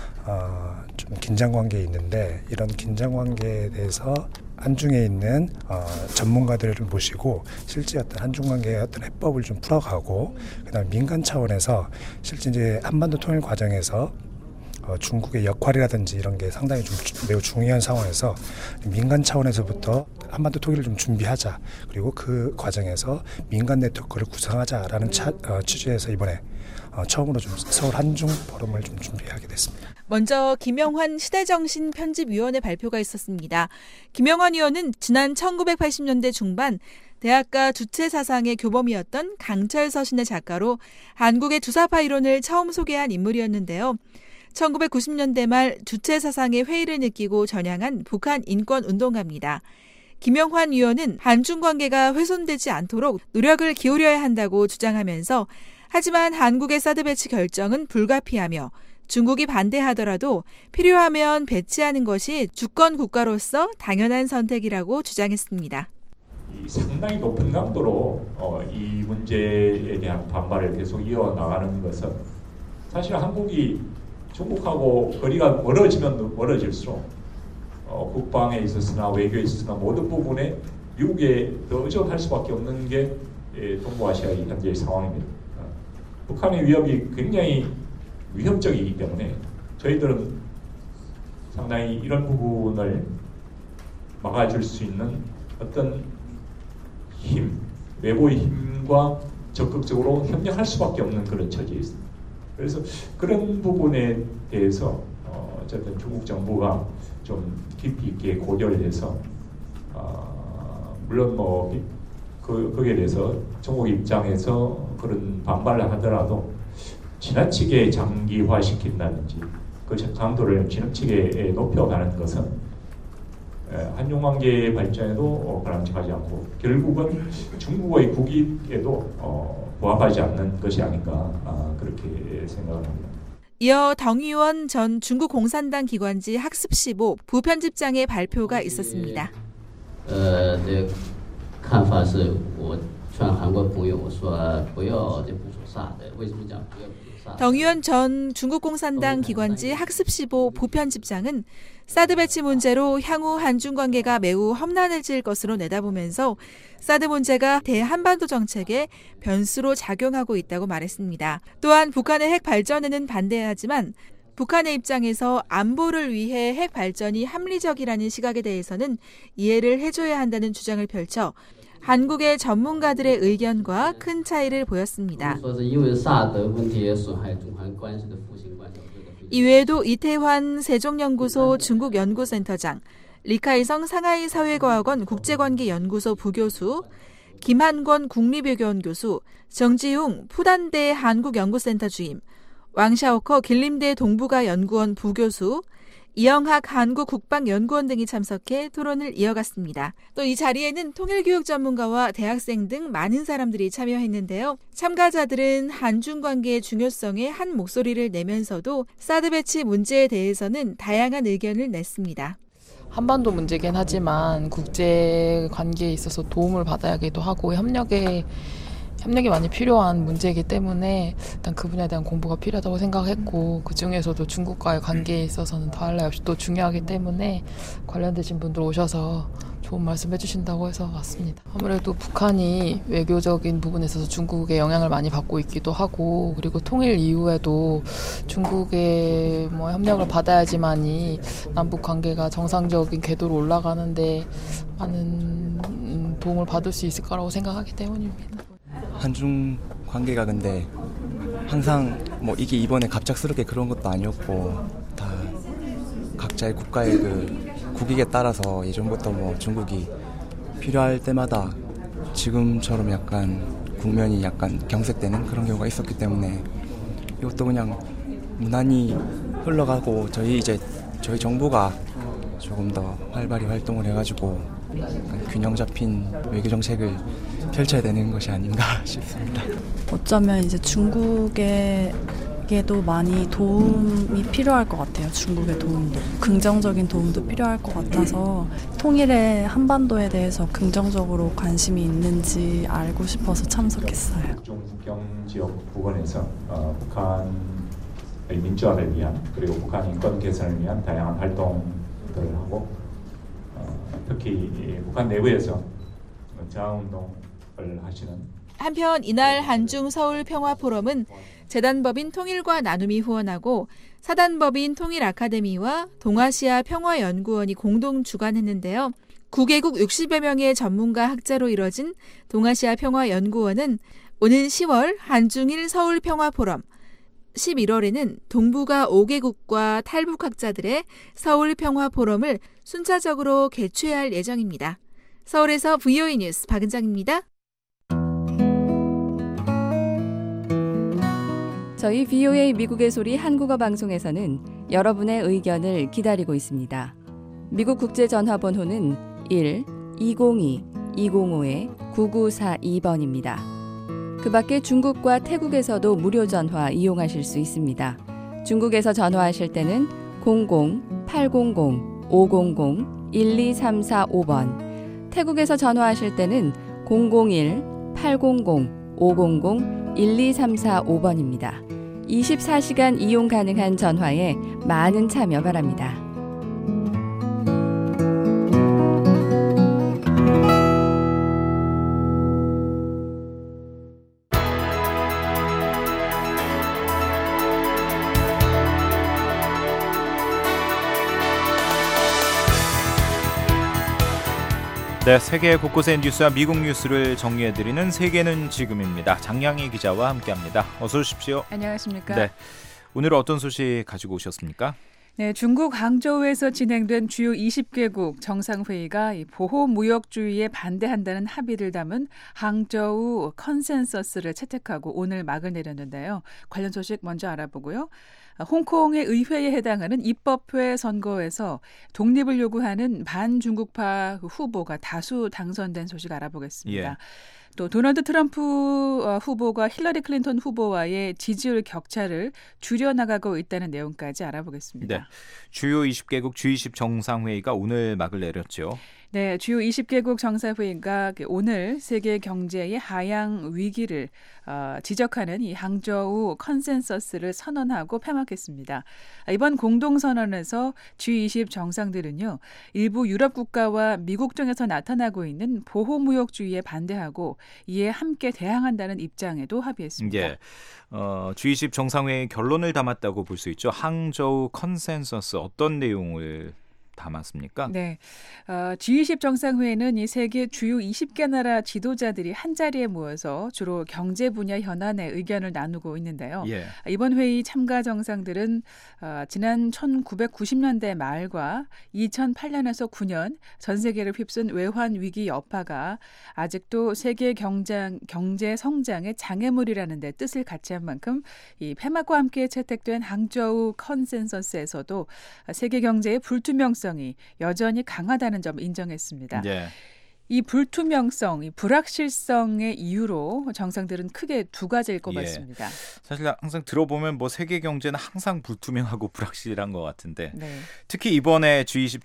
어, 좀 긴장 관계에 있는데, 이런 긴장 관계에 대해서 한중에 있는 어, 전문가들을 모시고 실제 어떤 한중 관계의 어떤 해법을 좀 풀어가고, 그다음 민간 차원에서 실제 이제 한반도 통일 과정에서 어, 중국의 역할이라든지 이런 게 상당히 좀 매우 중요한 상황에서 민간 차원에서부터 한반도 통일을 좀 준비하자, 그리고 그 과정에서 민간 네트워크를 구성하자라는 차, 어, 취지에서 이번에 어, 처음으로 좀 서울 한중 포럼을 좀 준비하게 됐습니다. 먼저 김영환 시대정신 편집위원회 발표가 있었습니다. 김영환 위원은 지난 천구백팔십 년대 중반 대학가 주체 사상의 교범이었던 강철 서신의 작가로 한국의 주사파 이론을 처음 소개한 인물이었는데요. 천구백구십 년대 말 주체 사상의 회의를 느끼고 전향한 북한 인권 운동가입니다. 김영환 위원은 한중 관계가 훼손되지 않도록 노력을 기울여야 한다고 주장하면서, 하지만 한국의 사드 배치 결정은 불가피하며 중국이 반대하더라도 필요하면 배치하는 것이 주권 국가로서 당연한 선택이라고 주장했습니다. 상당히 높은 강도로 어, 이 문제에 대한 반발을 계속 이어나가는 것은 사실 한국이 중국하고 거리가 멀어지면 멀어질수록 어, 국방에 있어서나 외교에 있어서나 모든 부분에 미국에 더 의존할 수밖에 없는 게 예, 동부아시아의 현재의 상황입니다. 어, 북한의 위협이 굉장히 위협적이기 때문에 저희들은 상당히 이런 부분을 막아줄 수 있는 어떤 힘, 외부의 힘과 적극적으로 협력할 수밖에 없는 그런 처지에 있습니다. 그래서 그런 부분에 대해서 어, 어쨌든 중국 정부가 좀 깊이 있게 고려를 해서 어, 물론 뭐 그, 거기에 대해서 중국 입장에서 그런 반발을 하더라도 지나치게 장기화시킨다든지 그 강도를 지나치게 높여가는 것은 한중 관계의 발전에도 바람직하지 않고 결국은 중국의 국익에도 어, 부합하지 않는 것이 아닌가 아, 그렇게 생각을 합니다. 이어 덩위원 전 중국 공산당 기관지 학습시보 부편집장의 발표가 있었습니다. 어, 네, 看法是我劝韩国朋友我说不要这部署萨的，为什么讲不要？ 덩위원 전 중국 공산당 기관지 학습시보 부편집장은 사드 배치 문제로 향후 한중 관계가 매우 험난해질 것으로 내다보면서 사드 문제가 대한반도 정책에 변수로 작용하고 있다고 말했습니다. 또한 북한의 핵 발전에는 반대하지만 북한의 입장에서 안보를 위해 핵 발전이 합리적이라는 시각에 대해서는 이해를 해줘야 한다는 주장을 펼쳐 한국의 전문가들의 의견과 큰 차이를 보였습니다. 이외에도 이태환 세종연구소 중국연구센터장, 리카이성 상하이 사회과학원 국제관계연구소 부교수, 김한권 국립외교원 교수, 정지웅 푸단대 한국연구센터 주임, 왕샤오커 길림대 동북아 연구원 부교수, 이영학 한국국방연구원 등이 참석해 토론을 이어갔습니다. 또 이 자리에는 통일교육 전문가와 대학생 등 많은 사람들이 참여했는데요. 참가자들은 한중 관계의 중요성에 한 목소리를 내면서도 사드 배치 문제에 대해서는 다양한 의견을 냈습니다. 한반도 문제긴 하지만 국제 관계에 있어서 도움을 받아야기도 하고 협력에 협력이 많이 필요한 문제이기 때문에 일단 그 분야에 대한 공부가 필요하다고 생각했고, 그 중에서도 중국과의 관계에 있어서는 더할 나위 없이 또 중요하기 때문에 관련되신 분들 오셔서 좋은 말씀 해주신다고 해서 왔습니다. 아무래도 북한이 외교적인 부분에 있어서 중국의 영향을 많이 받고 있기도 하고, 그리고 통일 이후에도 중국의 뭐 협력을 받아야지만이 남북 관계가 정상적인 궤도로 올라가는데 많은 도움을 받을 수 있을 거라고 생각하기 때문입니다. 한중 관계가 근데 항상 뭐 이게 이번에 갑작스럽게 그런 것도 아니었고, 다 각자의 국가의 그 국익에 따라서 예전부터 뭐 중국이 필요할 때마다 지금처럼 약간 국면이 약간 경색되는 그런 경우가 있었기 때문에 이것도 그냥 무난히 흘러가고, 저희 이제 저희 정부가 조금 더 활발히 활동을 해가지고 약간 균형 잡힌 외교 정책을 펼쳐야 되는 것이 아닌가 싶습니다. 어쩌면 이제 중국에게도 많이 도움이 필요할 것 같아요. 중국의 도움도, 긍정적인 도움도 필요할 것 같아서 통일의 한반도에 대해서 긍정적으로 관심이 있는지 알고 싶어서 참석했어요. 중경 지역 부근에서 어, 북한의 민주화를 위한, 그리고 북한 인권 개선을 위한 다양한 활동들을 하고, 어, 특히 북한 내부에서 저항운동을 하시는. 한편 이날 한중 서울 평화포럼은 재단법인 통일과 나눔이 후원하고 사단법인 통일아카데미와 동아시아 평화연구원이 공동 주관했는데요. 구 개국 육십여 명의 전문가 학자로 이뤄진 동아시아 평화연구원은 오는 시월 한중일 서울 평화포럼, 십일월에는 동북아 오 개국과 탈북학자들의 서울 평화포럼을 순차적으로 개최할 예정입니다. 서울에서 브이오에이 뉴스 박은정입니다. 저희 브이오에이 미국의 소리 한국어 방송에서는 여러분의 의견을 기다리고 있습니다. 미국 국제전화번호는 일 이공이 이공오 구구사이 번입니다. 그 밖에 중국과 태국에서도 무료 전화 이용하실 수 있습니다. 중국에서 전화하실 때는 공공 팔공공 오공공 일이삼사오 번, 태국에서 전화하실 때는 공공일 팔공공 오공공 일이삼사오 번입니다. 이십사 시간 이용 가능한 전화에 많은 참여 바랍니다. 네, 세계 곳곳의 뉴스와 미국 뉴스를 정리해드리는 세계는 지금입니다. 장량희 기자와 함께합니다. 어서 오십시오. 안녕하십니까. 네, 오늘 어떤 소식 가지고 오셨습니까? 네, 중국 항저우에서 진행된 주요 이십 개국 정상회의가 보호무역주의에 반대한다는 합의를 담은 항저우 컨센서스를 채택하고 오늘 막을 내렸는데요. 관련 소식 먼저 알아보고요. 홍콩의 의회에 해당하는 입법회 선거에서 독립을 요구하는 반중국파 후보가 다수 당선된 소식 알아보겠습니다. 예. 또 도널드 트럼프 후보가 힐러리 클린턴 후보와의 지지율 격차를 줄여나가고 있다는 내용까지 알아보겠습니다. 네, 주요 이십 개국 지 이십 정상회의가 오늘 막을 내렸죠. 네, 주요 이십 개국 정상회의가 오늘 세계 경제의 하향 위기를 어, 지적하는 이 항저우 컨센서스를 선언하고 폐막했습니다. 이번 공동선언에서 지 이십 정상들은요, 일부 유럽 국가와 미국 등에서 나타나고 있는 보호무역주의에 반대하고 이에 함께 대항한다는 입장에도 합의했습니다. 예, 어, 지 이십 정상회의 결론을 담았다고 볼 수 있죠. 항저우 컨센서스 어떤 내용을 담았습니까? 네, 어, 지 이십 정상회의는 이 세계 주요 이십 개 나라 지도자들이 한 자리에 모여서 주로 경제 분야 현안에 의견을 나누고 있는데요. 예. 이번 회의 참가 정상들은 어, 지난 천구백구십 년대 말과 이천팔 년에서 구 년 전 세계를 휩쓴 외환 위기 여파가 아직도 세계 경장, 경제 성장의 장애물이라는 데 뜻을 같이 한 만큼 이 폐막과 함께 채택된 항저우 컨센서스에서도 세계 경제의 불투명성이 여전히 강하다는 점을 인정했습니다. 네. 이 불투명성, 이 불확실성의 이유로 정상들은 크게 두 가지를 꼽았습니다. 예. 사실 항상 들어보면 뭐 세계 경제는 항상 불투명하고 불확실한 것 같은데 네. 특히 이번에 지 이십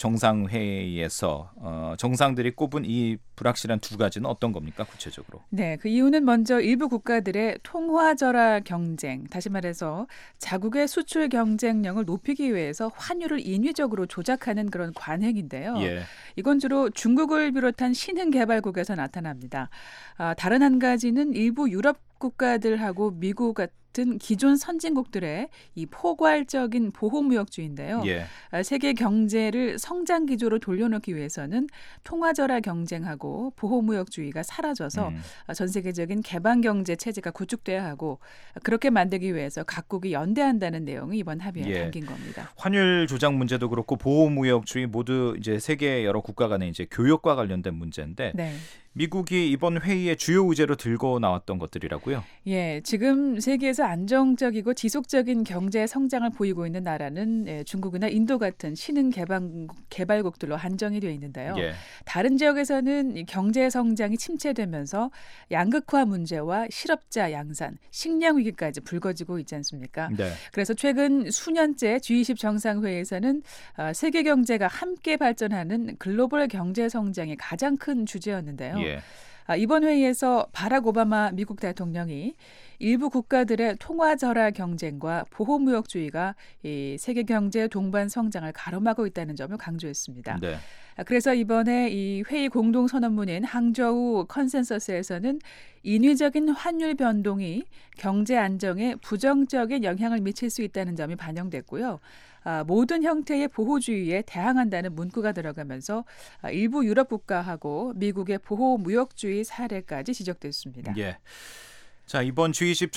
정상회의에서 어, 정상들이 꼽은 이 불확실한 두 가지는 어떤 겁니까 구체적으로? 네, 그 이유는 먼저 일부 국가들의 통화절하 경쟁, 다시 말해서 자국의 수출 경쟁력을 높이기 위해서 환율을 인위적으로 조작하는 그런 관행인데요. 예. 이건 주로 중국을 비롯한 신흥 개발국에서 나타납니다. 아, 다른 한 가지는 일부 유럽 국가들하고 미국 같은 기존 선진국들의 이 포괄적인 보호무역주의인데요. 예. 아, 세계 경제를 성장 기조로 돌려놓기 위해서는 통화절하 경쟁하고 보호무역주의가 사라져서 음. 전 세계적인 개방경제 체제가 구축돼야 하고 그렇게 만들기 위해서 각국이 연대한다는 내용이 이번 합의에 예. 담긴 겁니다. 환율 조작 문제도 그렇고 보호무역주의 모두 이제 세계 여러 국가 간의 이제 교역과 관련된 문제인데 네. 미국이 이번 회의의 주요 의제로 들고 나왔던 것들이라고요? 예, 지금 세계에서 안정적이고 지속적인 경제 성장을 보이고 있는 나라는 예, 중국이나 인도 같은 신흥 개방, 개발국들로 한정이 되어 있는데요. 예. 다른 지역에서는 이 경제 성장이 침체되면서 양극화 문제와 실업자 양산, 식량 위기까지 불거지고 있지 않습니까? 네. 그래서 최근 수년째 지 이십 정상회의에서는 어, 세계 경제가 함께 발전하는 글로벌 경제 성장이 가장 큰 주제였는데요. 예. 아, 이번 회의에서 바락 오바마 미국 대통령이 일부 국가들의 통화절하 경쟁과 보호무역주의가 이 세계 경제 동반 성장을 가로막고 있다는 점을 강조했습니다. 네. 아, 그래서 이번에 이 회의 공동 선언문인 항저우 컨센서스에서는 인위적인 환율 변동이 경제 안정에 부정적인 영향을 미칠 수 있다는 점이 반영됐고요. 아, 모든 형태의 보호주의에 대항한다는 문구가 들어가면서 아, 일부 유럽 국가하고 미국의 보호무역주의 사례까지 지적됐습니다. 예. 자, 이번 지 이십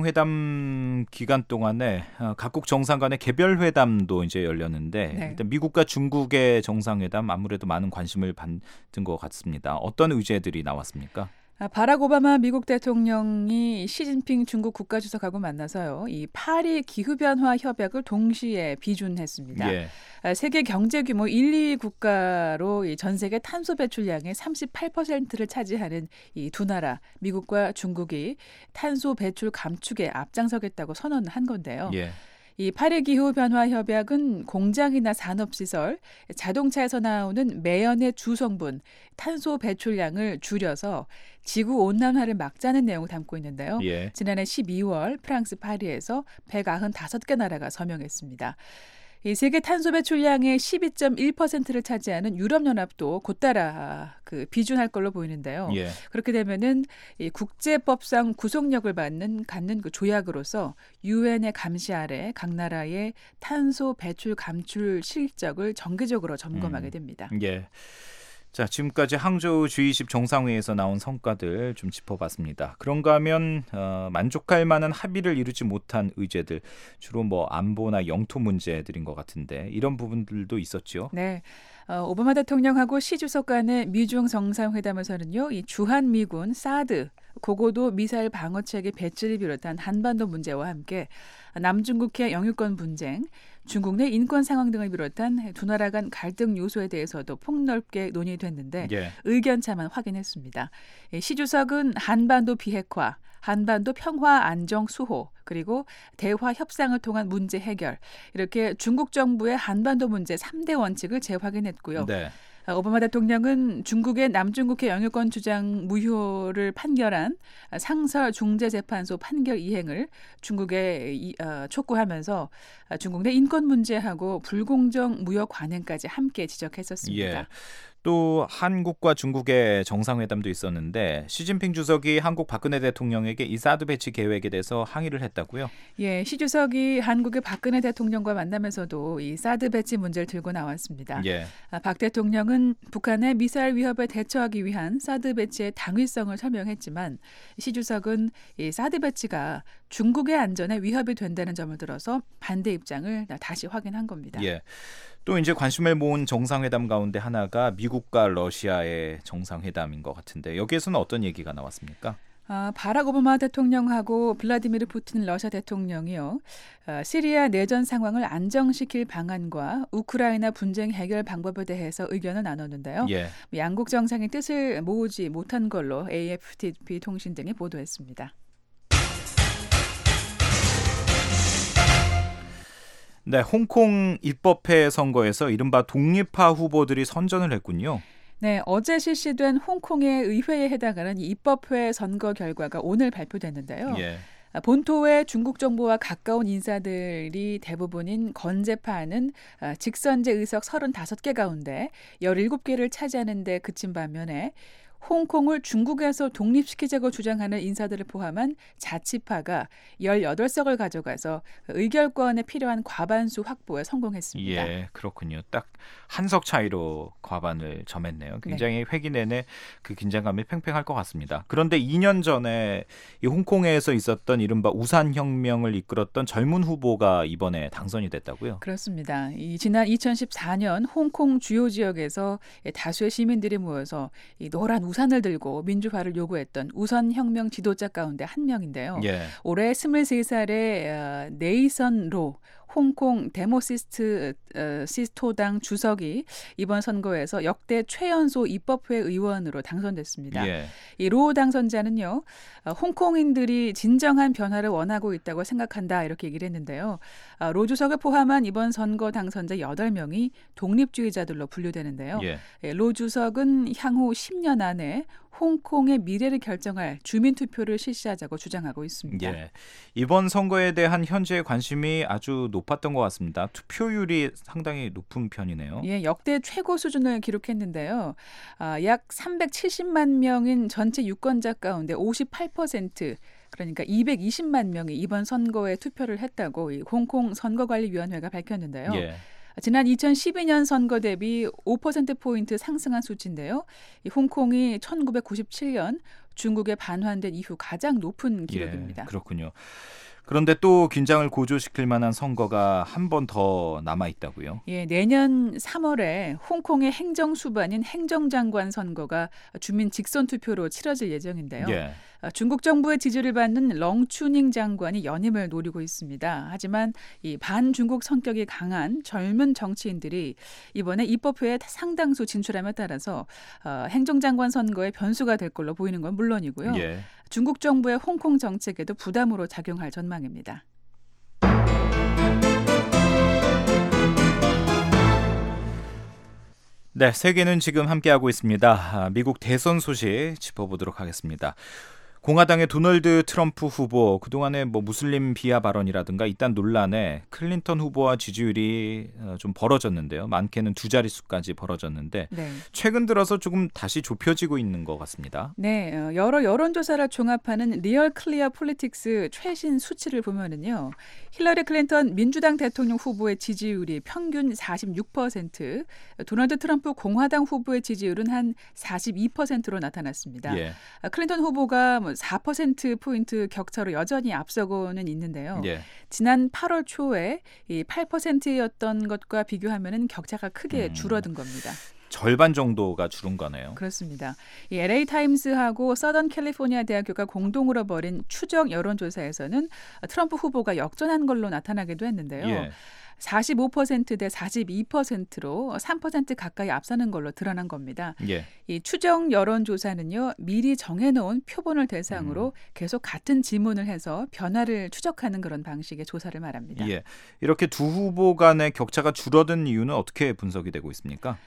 정상회담 기간 동안에 각국 정상 간의 개별 회담도 이제 열렸는데 네. 일단 미국과 중국의 정상회담 아무래도 많은 관심을 받은 것 같습니다. 어떤 의제들이 나왔습니까? 아, 바락 오바마 미국 대통령이 시진핑 중국 국가주석하고 만나서요. 이 파리 기후변화 협약을 동시에 비준했습니다. 예. 아, 세계 경제 규모 일, 이 위 국가로 이 전 세계 탄소 배출량의 삼십팔 퍼센트를 차지하는 이 두 나라 미국과 중국이 탄소 배출 감축에 앞장서겠다고 선언한 건데요. 예. 이 파리 기후 변화 협약은 공장이나 산업시설, 자동차에서 나오는 매연의 주성분, 탄소 배출량을 줄여서 지구 온난화를 막자는 내용을 담고 있는데요. 예. 지난해 십이월 프랑스 파리에서 백구십오 개 나라가 서명했습니다. 이 세계 탄소 배출량의 십이 점 일 퍼센트를 차지하는 유럽연합도 곧따라 그 비준할 걸로 보이는데요. 예. 그렇게 되면은 이 국제법상 구속력을 받는 갖는 그 조약으로서 유엔의 감시 아래 각 나라의 탄소 배출 감출 실적을 정기적으로 점검하게 됩니다. 음, 예. 자, 지금까지 항저우 지 이십 정상회의에서 나온 성과들 좀 짚어봤습니다. 그런가 하면 어, 만족할 만한 합의를 이루지 못한 의제들, 주로 뭐 안보나 영토 문제들인 것 같은데 이런 부분들도 있었죠. 네. 어, 오바마 대통령하고 시 주석 간의 미중 정상회담에서는요, 이 주한미군 사드 고고도 미사일 방어체계 배치를 비롯한 한반도 문제와 함께 남중국해 영유권 분쟁, 중국 내 인권 상황 등을 비롯한 두 나라 간 갈등 요소에 대해서도 폭넓게 논의됐는데 예. 의견차만 확인했습니다. 시 주석은 한반도 비핵화, 한반도 평화 안정 수호, 그리고 대화 협상을 통한 문제 해결, 이렇게 중국 정부의 한반도 문제 삼 대 원칙을 재확인했고요. 네. 오바마 대통령은 중국의 남중국해 영유권 주장 무효를 판결한 상설 중재재판소 판결 이행을 중국에 이, 어, 촉구하면서 중국 내 인권 문제하고 불공정 무역 관행까지 함께 지적했었습니다. 예. 또 한국과 중국의 정상회담도 있었는데 시진핑 주석이 한국 박근혜 대통령에게 이 사드 배치 계획에 대해서 항의를 했다고요? 예, 시 주석이 한국의 박근혜 대통령과 만나면서도 이 사드 배치 문제를 들고 나왔습니다. 예. 아, 박 대통령은 북한의 미사일 위협에 대처하기 위한 사드 배치의 당위성을 설명했지만 시 주석은 이 사드 배치가 중국의 안전에 위협이 된다는 점을 들어서 반대 입장을 다시 확인한 겁니다. 예. 또 이제 관심을 모은 정상회담 가운데 하나가 미국과 러시아의 정상회담인 것 같은데 여기에서는 어떤 얘기가 나왔습니까? 아, 바락 오바마 대통령하고 블라디미르 푸틴 러시아 대통령이요. 아, 시리아 내전 상황을 안정시킬 방안과 우크라이나 분쟁 해결 방법에 대해서 의견을 나눴는데요. 예. 양국 정상의 뜻을 모으지 못한 걸로 에이에프피 통신 등이 보도했습니다. 네, 홍콩 입법회 선거에서 이른바 독립파 후보들이 선전을 했군요. 네, 어제 실시된 홍콩의 의회에 해당하는 입법회 선거 결과가 오늘 발표됐는데요. 예. 본토의 중국 정부와 가까운 인사들이 대부분인 건재파는 직선제 의석 서른다섯 개 가운데 열일곱 개를 차지하는 데 그친 반면에 홍콩을 중국에서 독립시키자고 주장하는 인사들을 포함한 자치파가 열여덟 석을 가져가서 의결권에 필요한 과반수 확보에 성공했습니다. 예, 그렇군요. 딱 한 석 차이로 과반을 점했네요. 굉장히 네. 회기 내내 그 긴장감이 팽팽할 것 같습니다. 그런데 이 년 전에 이 홍콩에서 있었던 이른바 우산혁명을 이끌었던 젊은 후보가 이번에 당선이 됐다고요? 그렇습니다. 이 지난 이천십사 년 홍콩 주요 지역에서 다수의 시민들이 모여서 이 노란 우산을 들고 민주화를 요구했던 우선혁명 지도자 가운데 한 명인데요. 예. 올해 스물세 살의 네이선 로 홍콩 데모시스트 어, 시스토당 주석이 이번 선거에서 역대 최연소 입법회 의원으로 당선됐습니다. 예. 이 로 당선자는요, 어, 홍콩인들이 진정한 변화를 원하고 있다고 생각한다 이렇게 얘기를 했는데요. 어, 로 주석을 포함한 이번 선거 당선자 여덟 명이 독립주의자들로 분류되는데요. 예. 예, 로 주석은 향후 십 년 안에 홍콩의 미래를 결정할 주민투표를 실시하자고 주장하고 있습니다. 예. 이번 선거에 대한 현재의 관심이 아주 높았던 것 같습니다. 투표율이 상당히 높은 편이네요. 예, 역대 최고 수준을 기록했는데요. 아, 약 삼백칠십만 명인 전체 유권자 가운데 오십팔 퍼센트 그러니까 이백이십만 명이 이번 선거에 투표를 했다고 이 홍콩 선거관리위원회가 밝혔는데요. 예. 지난 이천십이 년 선거 대비 오 퍼센트포인트 상승한 수치인데요. 이 홍콩이 천구백구십칠 년 중국에 반환된 이후 가장 높은 기록입니다. 예, 그렇군요. 그런데 또 긴장을 고조시킬 만한 선거가 한 번 더 남아 있다고요? 예, 내년 삼월에 홍콩의 행정수반인 행정장관 선거가 주민 직선 투표로 치러질 예정인데요. 예. 중국 정부의 지지를 받는 렁추닝 장관이 연임을 노리고 있습니다. 하지만 이 반중국 성격이 강한 젊은 정치인들이 이번에 입법회에 상당수 진출함에 따라서 어, 행정장관 선거에 변수가 될 걸로 보이는 건 물론이고요. 예. 중국 정부의 홍콩 정책에도 부담으로 작용할 전망입니다. 네, 세계는 지금 함께하고 있습니다. 미국 대선 소식 짚어보도록 하겠습니다. 공화당의 도널드 트럼프 후보 그동안에 뭐 무슬림 비하 발언이라든가 이딴 논란에 클린턴 후보와 지지율이 좀 벌어졌는데요. 많게는 두 자릿수까지 벌어졌는데 네. 최근 들어서 조금 다시 좁혀지고 있는 것 같습니다. 네, 여러 여론조사를 종합하는 리얼 클리어 폴리틱스 최신 수치를 보면은요. 힐러리 클린턴 민주당 대통령 후보의 지지율이 평균 사십육 퍼센트, 도널드 트럼프 공화당 후보의 지지율은 한 사십이 퍼센트로 나타났습니다. 예. 클린턴 후보가 뭐 사 퍼센트포인트 격차로 여전히 앞서고는 있는데요. 예. 지난 팔월 초에 이 팔 퍼센트였던 것과 비교하면 격차가 크게 음. 줄어든 겁니다. 절반 정도가 줄은 거네요. 그렇습니다. 이 엘에이 타임스하고 서던 캘리포니아 대학교가 공동으로 벌인 추적 여론조사에서는 트럼프 후보가 역전한 걸로 나타나기도 했는데요. 예. 사십오 퍼센트 대 사십이 퍼센트로 삼 퍼센트 가까이 앞서는 걸로 드러난 겁니다. 예. 이 추정 여론조사는요. 미리 정해놓은 표본을 대상으로 음. 계속 같은 지문을 해서 변화를 추적하는 그런 방식의 조사를 말합니다. 예. 이렇게 두 후보 간의 격차가 줄어든 이유는 어떻게 분석이 되고 있습니까?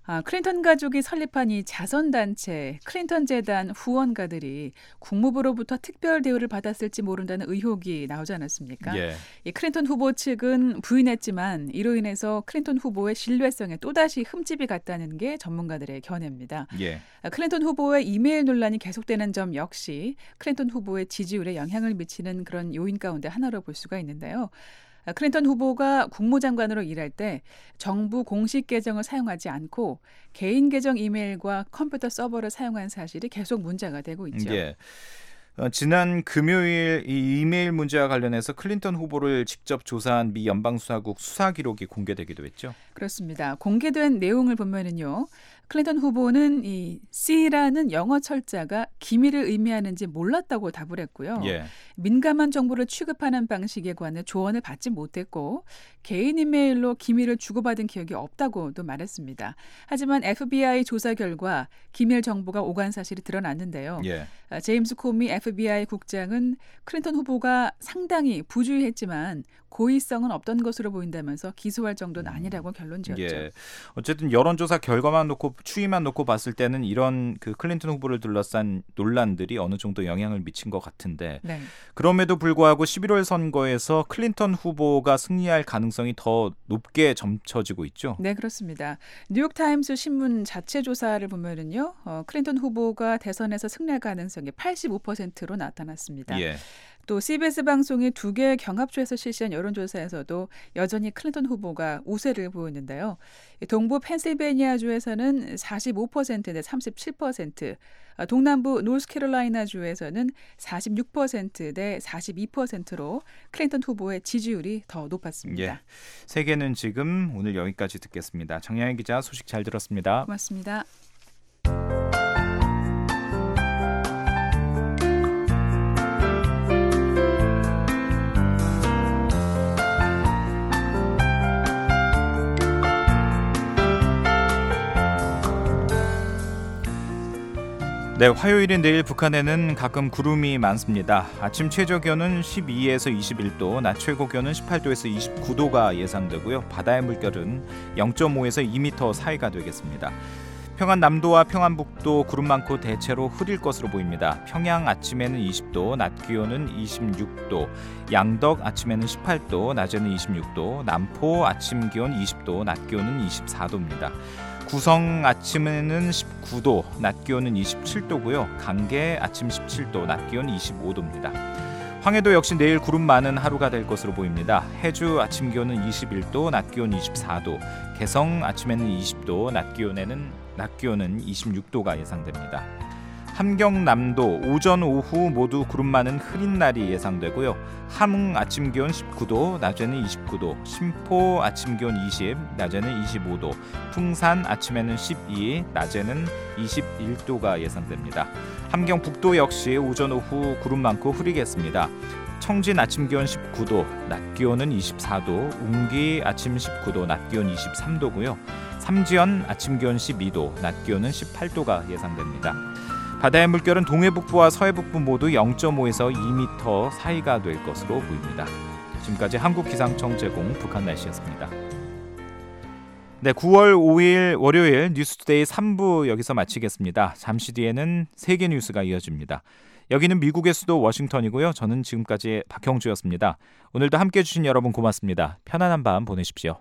아, 클린턴 가족이 설립한 이 자선단체 클린턴 재단 후원가들이 국무부로부터 특별 대우를 받았을지 모른다는 의혹이 나오지 않았습니까? 예. 이 클린턴 후보 측은 부인했지만 이로 인해서 클린턴 후보의 신뢰성에 또다시 흠집이 갔다는 게 전문가들의 견해입니다. 예. 아, 클린턴 후보의 이메일 논란이 계속되는 점 역시 클린턴 후보의 지지율에 영향을 미치는 그런 요인 가운데 하나로 볼 수가 있는데요. 클린턴 후보가 국무장관으로 일할 때 정부 공식 계정을 사용하지 않고 개인 계정 이메일과 컴퓨터 서버를 사용한 사실이 계속 문제가 되고 있죠. 예. 어, 지난 금요일 이 이메일 문제와 관련해서 클린턴 후보를 직접 조사한 미 연방수사국 수사 기록이 공개되기도 했죠. 그렇습니다. 공개된 내용을 보면은요. 클린턴 후보는 이 C라는 영어 철자가 기밀을 의미하는지 몰랐다고 답을 했고요. 예. 민감한 정보를 취급하는 방식에 관해 조언을 받지 못했고 개인 이메일로 기밀을 주고받은 기억이 없다고도 말했습니다. 하지만 에프비아이 조사 결과 기밀 정보가 오간 사실이 드러났는데요. 예. 제임스 코미 에프비아이 국장은 클린턴 후보가 상당히 부주의했지만 고의성은 없던 것으로 보인다면서 기소할 정도는 아니라고 결론 지었죠. 예. 어쨌든 여론조사 결과만 놓고 추이만 놓고 봤을 때는 이런 그 클린턴 후보를 둘러싼 논란들이 어느 정도 영향을 미친 것 같은데 네. 그럼에도 불구하고 십일월 선거에서 클린턴 후보가 승리할 가능성이 더 높게 점쳐지고 있죠. 네, 그렇습니다. 뉴욕타임스 신문 자체 조사를 보면은요, 어, 클린턴 후보가 대선에서 승리할 가능성이 팔십오 퍼센트로 나타났습니다. 예. 또 씨비에스 방송이 두 개 경합주에서 실시한 여론조사에서도 여전히 클린턴 후보가 우세를 보였는데요. 동부 펜실베니아주에서는 사십오 퍼센트 대 삼십칠 퍼센트, 동남부 노스캐롤라이나주에서는 사십육 퍼센트 대 사십이 퍼센트로 클린턴 후보의 지지율이 더 높았습니다. 예. 세계는 지금 오늘 여기까지 듣겠습니다. 정양희 기자 소식 잘 들었습니다. 고맙습니다. 네, 화요일인 내일 북한에는 가끔 구름이 많습니다. 아침 최저 기온은 십이에서 이십일 도, 낮 최고 기온은 십팔 도에서 이십구 도가 예상되고요. 바다의 물결은 영 점 오에서 이 미터 사이가 되겠습니다. 평안 남도와 평안북도 구름 많고 대체로 흐릴 것으로 보입니다. 평양 아침에는 이십 도, 낮 기온은 이십육 도, 양덕 아침에는 십팔 도, 낮에는 이십육 도, 남포 아침 기온 이십 도, 낮 기온은 이십사 도입니다. 구성 아침에는 십구 도, 낮 기온은 이십칠 도고요. 강계 아침 십칠 도, 낮 기온 이십오 도입니다. 황해도 역시 내일 구름 많은 하루가 될 것으로 보입니다. 해주 아침 기온은 이십일 도, 낮 기온 이십사 도, 개성 아침에는 이십 도, 낮 기온에는 낮 기온은 이십육 도가 예상됩니다. 함경남도 오전 오후 모두 구름 많은 흐린 날이 예상되고요. 함흥 아침 기온 십구 도, 낮에는 이십구 도, 심포 아침 기온 이십, 낮에는 이십오 도, 풍산 아침에는 십이, 낮에는 이십일 도가 예상됩니다. 함경북도 역시 오전 오후 구름 많고 흐리겠습니다. 청진 아침 기온 십구 도, 낮 기온은 이십사 도, 웅기 아침 십구 도, 낮 기온 이십삼 도고요. 삼지연 아침 기온 십이 도, 낮 기온은 십팔 도가 예상됩니다. 바다의 물결은 동해북부와 서해북부 모두 영 점 오에서 이 미터 사이가 될 것으로 보입니다. 지금까지 한국기상청 제공 북한 날씨였습니다. 네, 구월 오일 월요일 뉴스투데이 삼 부 여기서 마치겠습니다. 잠시 뒤에는 세계 뉴스가 이어집니다. 여기는 미국의 수도 워싱턴이고요. 저는 지금까지 박형주였습니다. 오늘도 함께해 주신 여러분 고맙습니다. 편안한 밤 보내십시오.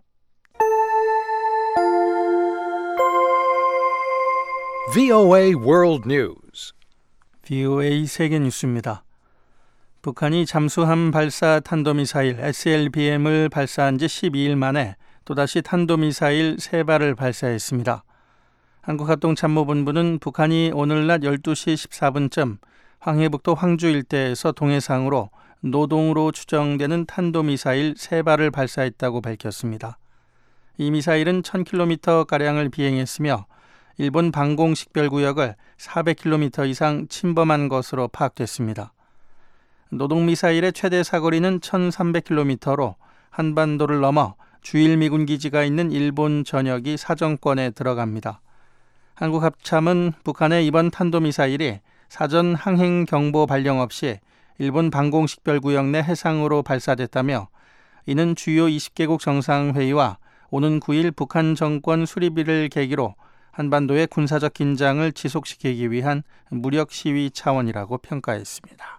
브이오에이 World News. 브이오에이 세계 뉴스입니다. 북한이 잠수함 발사 탄도미사일 에스엘비엠을 발사한 지 십이 일 만에 또다시 탄도미사일 세 발을 발사했습니다. 한국합동참모본부는 북한이 오늘 낮 열두 시 십사 분쯤 황해북도 황주 일대에서 동해상으로 노동으로 추정되는 탄도미사일 세 발을 발사했다고 밝혔습니다. 이 미사일은 천 킬로미터가량을 비행했으며 일본 방공식별구역을 사백 킬로미터 이상 침범한 것으로 파악됐습니다. 노동미사일의 최대 사거리는 천삼백 킬로미터로 한반도를 넘어 주일미군 기지가 있는 일본 전역이 사정권에 들어갑니다. 한국합참은 북한의 이번 탄도미사일이 사전 항행 경보 발령 없이 일본 방공식별구역 내 해상으로 발사됐다며 이는 주요 이십 개국 정상회의와 오는 구 일 북한 정권 수립일을 계기로 한반도의 군사적 긴장을 지속시키기 위한 무력 시위 차원이라고 평가했습니다.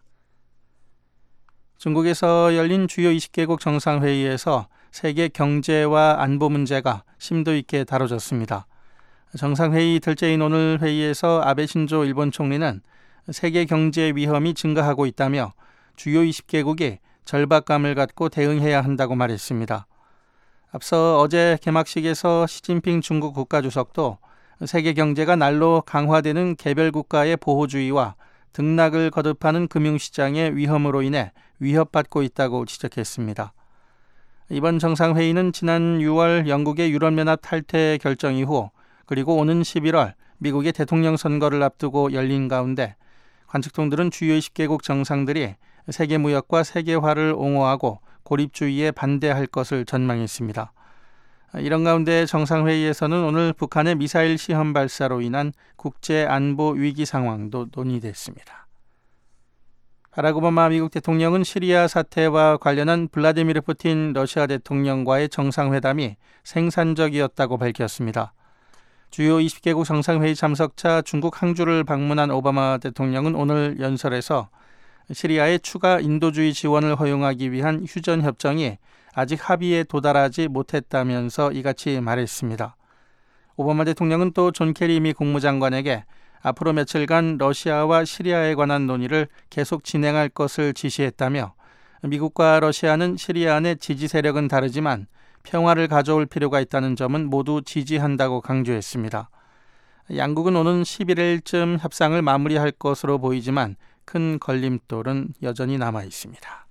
중국에서 열린 주요 이십 개국 정상회의에서 세계 경제와 안보 문제가 심도 있게 다뤄졌습니다. 정상회의 둘째인 오늘 회의에서 아베 신조 일본 총리는 세계 경제 위험이 증가하고 있다며 주요 이십 개국이 절박감을 갖고 대응해야 한다고 말했습니다. 앞서 어제 개막식에서 시진핑 중국 국가주석도 세계 경제가 날로 강화되는 개별 국가의 보호주의와 등락을 거듭하는 금융시장의 위험으로 인해 위협받고 있다고 지적했습니다. 이번 정상회의는 지난 유월 영국의 유럽연합 탈퇴 결정 이후 그리고 오는 십일월 미국의 대통령 선거를 앞두고 열린 가운데 관측통들은 주요 이십 개국 정상들이 세계무역과 세계화를 옹호하고 고립주의에 반대할 것을 전망했습니다. 이런 가운데 정상회의에서는 오늘 북한의 미사일 시험 발사로 인한 국제안보 위기 상황도 논의됐습니다. 바락 오바마 미국 대통령은 시리아 사태와 관련한 블라디미르 푸틴 러시아 대통령과의 정상회담이 생산적이었다고 밝혔습니다. 주요 이십 개국 정상회의 참석차 중국 항주를 방문한 오바마 대통령은 오늘 연설에서 시리아의 추가 인도주의 지원을 허용하기 위한 휴전협정이 아직 합의에 도달하지 못했다면서 이같이 말했습니다. 오바마 대통령은 또 존 케리 미 국무장관에게 앞으로 며칠간 러시아와 시리아에 관한 논의를 계속 진행할 것을 지시했다며 미국과 러시아는 시리아 내 지지 세력은 다르지만 평화를 가져올 필요가 있다는 점은 모두 지지한다고 강조했습니다. 양국은 오는 십일일쯤 협상을 마무리할 것으로 보이지만 큰 걸림돌은 여전히 남아 있습니다.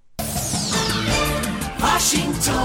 워싱턴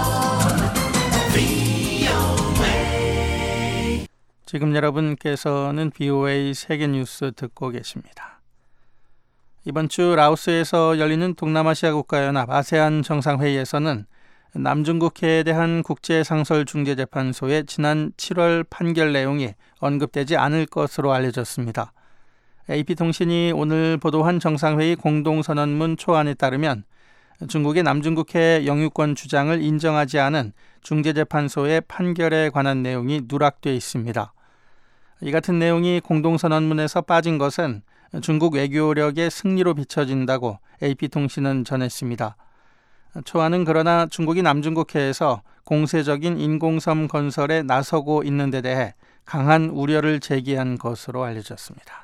브이오에이 지금 여러분께서는 브이오에이 세계뉴스 듣고 계십니다. 이번 주 라오스에서 열리는 동남아시아 국가연합 아세안 정상회의에서는 남중국해에 대한 국제상설중재재판소의 지난 칠월 판결 내용이 언급되지 않을 것으로 알려졌습니다. 에이피통신이 오늘 보도한 정상회의 공동선언문 초안에 따르면 중국의 남중국해 영유권 주장을 인정하지 않은 중재재판소의 판결에 관한 내용이 누락돼 있습니다. 이 같은 내용이 공동선언문에서 빠진 것은 중국 외교력의 승리로 비춰진다고 에이피통신은 전했습니다. 초안은 그러나 중국이 남중국해에서 공세적인 인공섬 건설에 나서고 있는 데 대해 강한 우려를 제기한 것으로 알려졌습니다.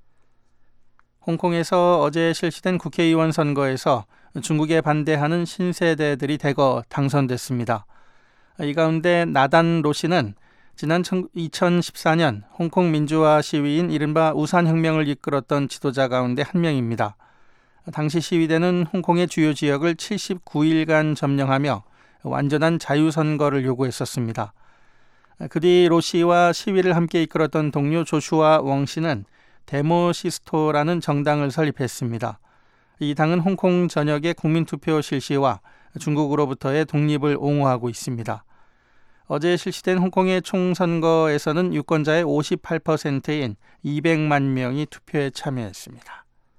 홍콩에서 어제 실시된 국회의원 선거에서 중국에 반대하는 신세대들이 대거 당선됐습니다. 이 가운데 나단 로 씨는 지난 이천십사 년 홍콩 민주화 시위인 이른바 우산혁명을 이끌었던 지도자 가운데 한 명입니다. 당시 시위대는 홍콩의 주요 지역을 칠십구 일간 점령하며 완전한 자유선거를 요구했었습니다. 그 뒤 로 씨와 시위를 함께 이끌었던 동료 조슈아 웡 씨는 데모시스토라는 정당을 설립했습니다. 이 당은 홍콩 전역의 국민투표 실시와 중국으로부터의 독립을 옹호하고 있습니다. 어제 실시된 홍콩의 총선거에서는 유권자의 오십팔 퍼센트인 이백만 명이 투표에 참여했습니다.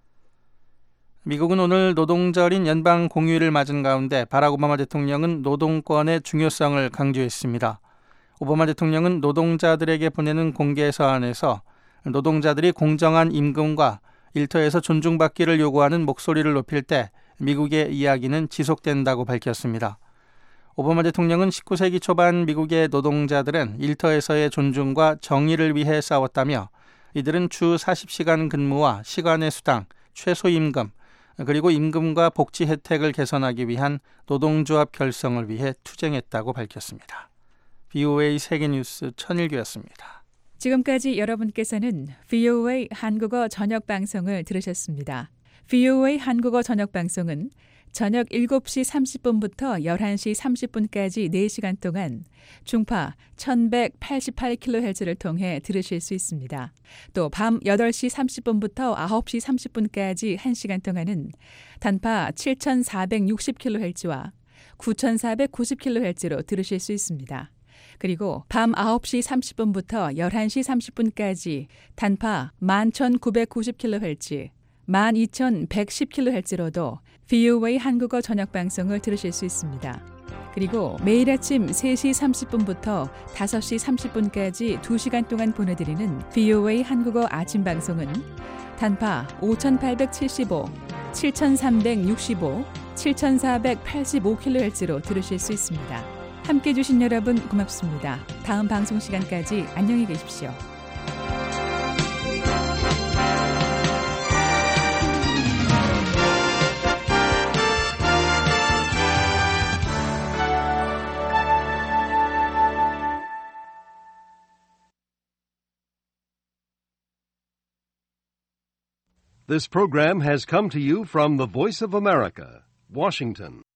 미국은 오늘 노동절인 연방 공휴일을 맞은 가운데 바락 오바마 대통령은 노동권의 중요성을 강조했습니다. 오바마 대통령은 노동자들에게 보내는 공개 서한에서 노동자들이 공정한 임금과 일터에서 존중받기를 요구하는 목소리를 높일 때 미국의 이야기는 지속된다고 밝혔습니다. 오바마 대통령은 십구 세기 초반 미국의 노동자들은 일터에서의 존중과 정의를 위해 싸웠다며 이들은 주 사십 시간 근무와 시간의 수당, 최소임금, 그리고 임금과 복지 혜택을 개선하기 위한 노동조합 결성을 위해 투쟁했다고 밝혔습니다. 브이오에이 세계뉴스 천일규였습니다. 지금까지 여러분께서는 브이오에이 한국어 저녁방송을 들으셨습니다. 브이오에이 한국어 저녁방송은 저녁 일곱 시 삼십 분부터 열한 시 삼십 분까지 네 시간 동안 중파 천백팔십팔 킬로헤르츠를 통해 들으실 수 있습니다. 또 밤 여덟 시 삼십 분부터 아홉 시 삼십 분까지 한 시간 동안은 단파 칠천사백육십 킬로헤르츠와 구천사백구십 킬로헤르츠로 들으실 수 있습니다. 그리고 밤 아홉 시 삼십 분부터 열한 시 삼십 분까지 단파 만 천구백구십 킬로헤르츠, 만 이천백십 킬로헤르츠로도 브이오에이 한국어 저녁방송을 들으실 수 있습니다. 그리고 매일 아침 세 시 삼십 분부터 다섯 시 삼십 분까지 두 시간 동안 보내드리는 브이오에이 한국어 아침 방송은 단파 오천팔백칠십오, 칠천삼백육십오, 칠천사백팔십오 킬로헤르츠로 들으실 수 있습니다. 함께해 주신 여러분 고맙습니다. 다음 방송 시간까지 안녕히 계십시오. This program has come to you from the Voice of America, Washington.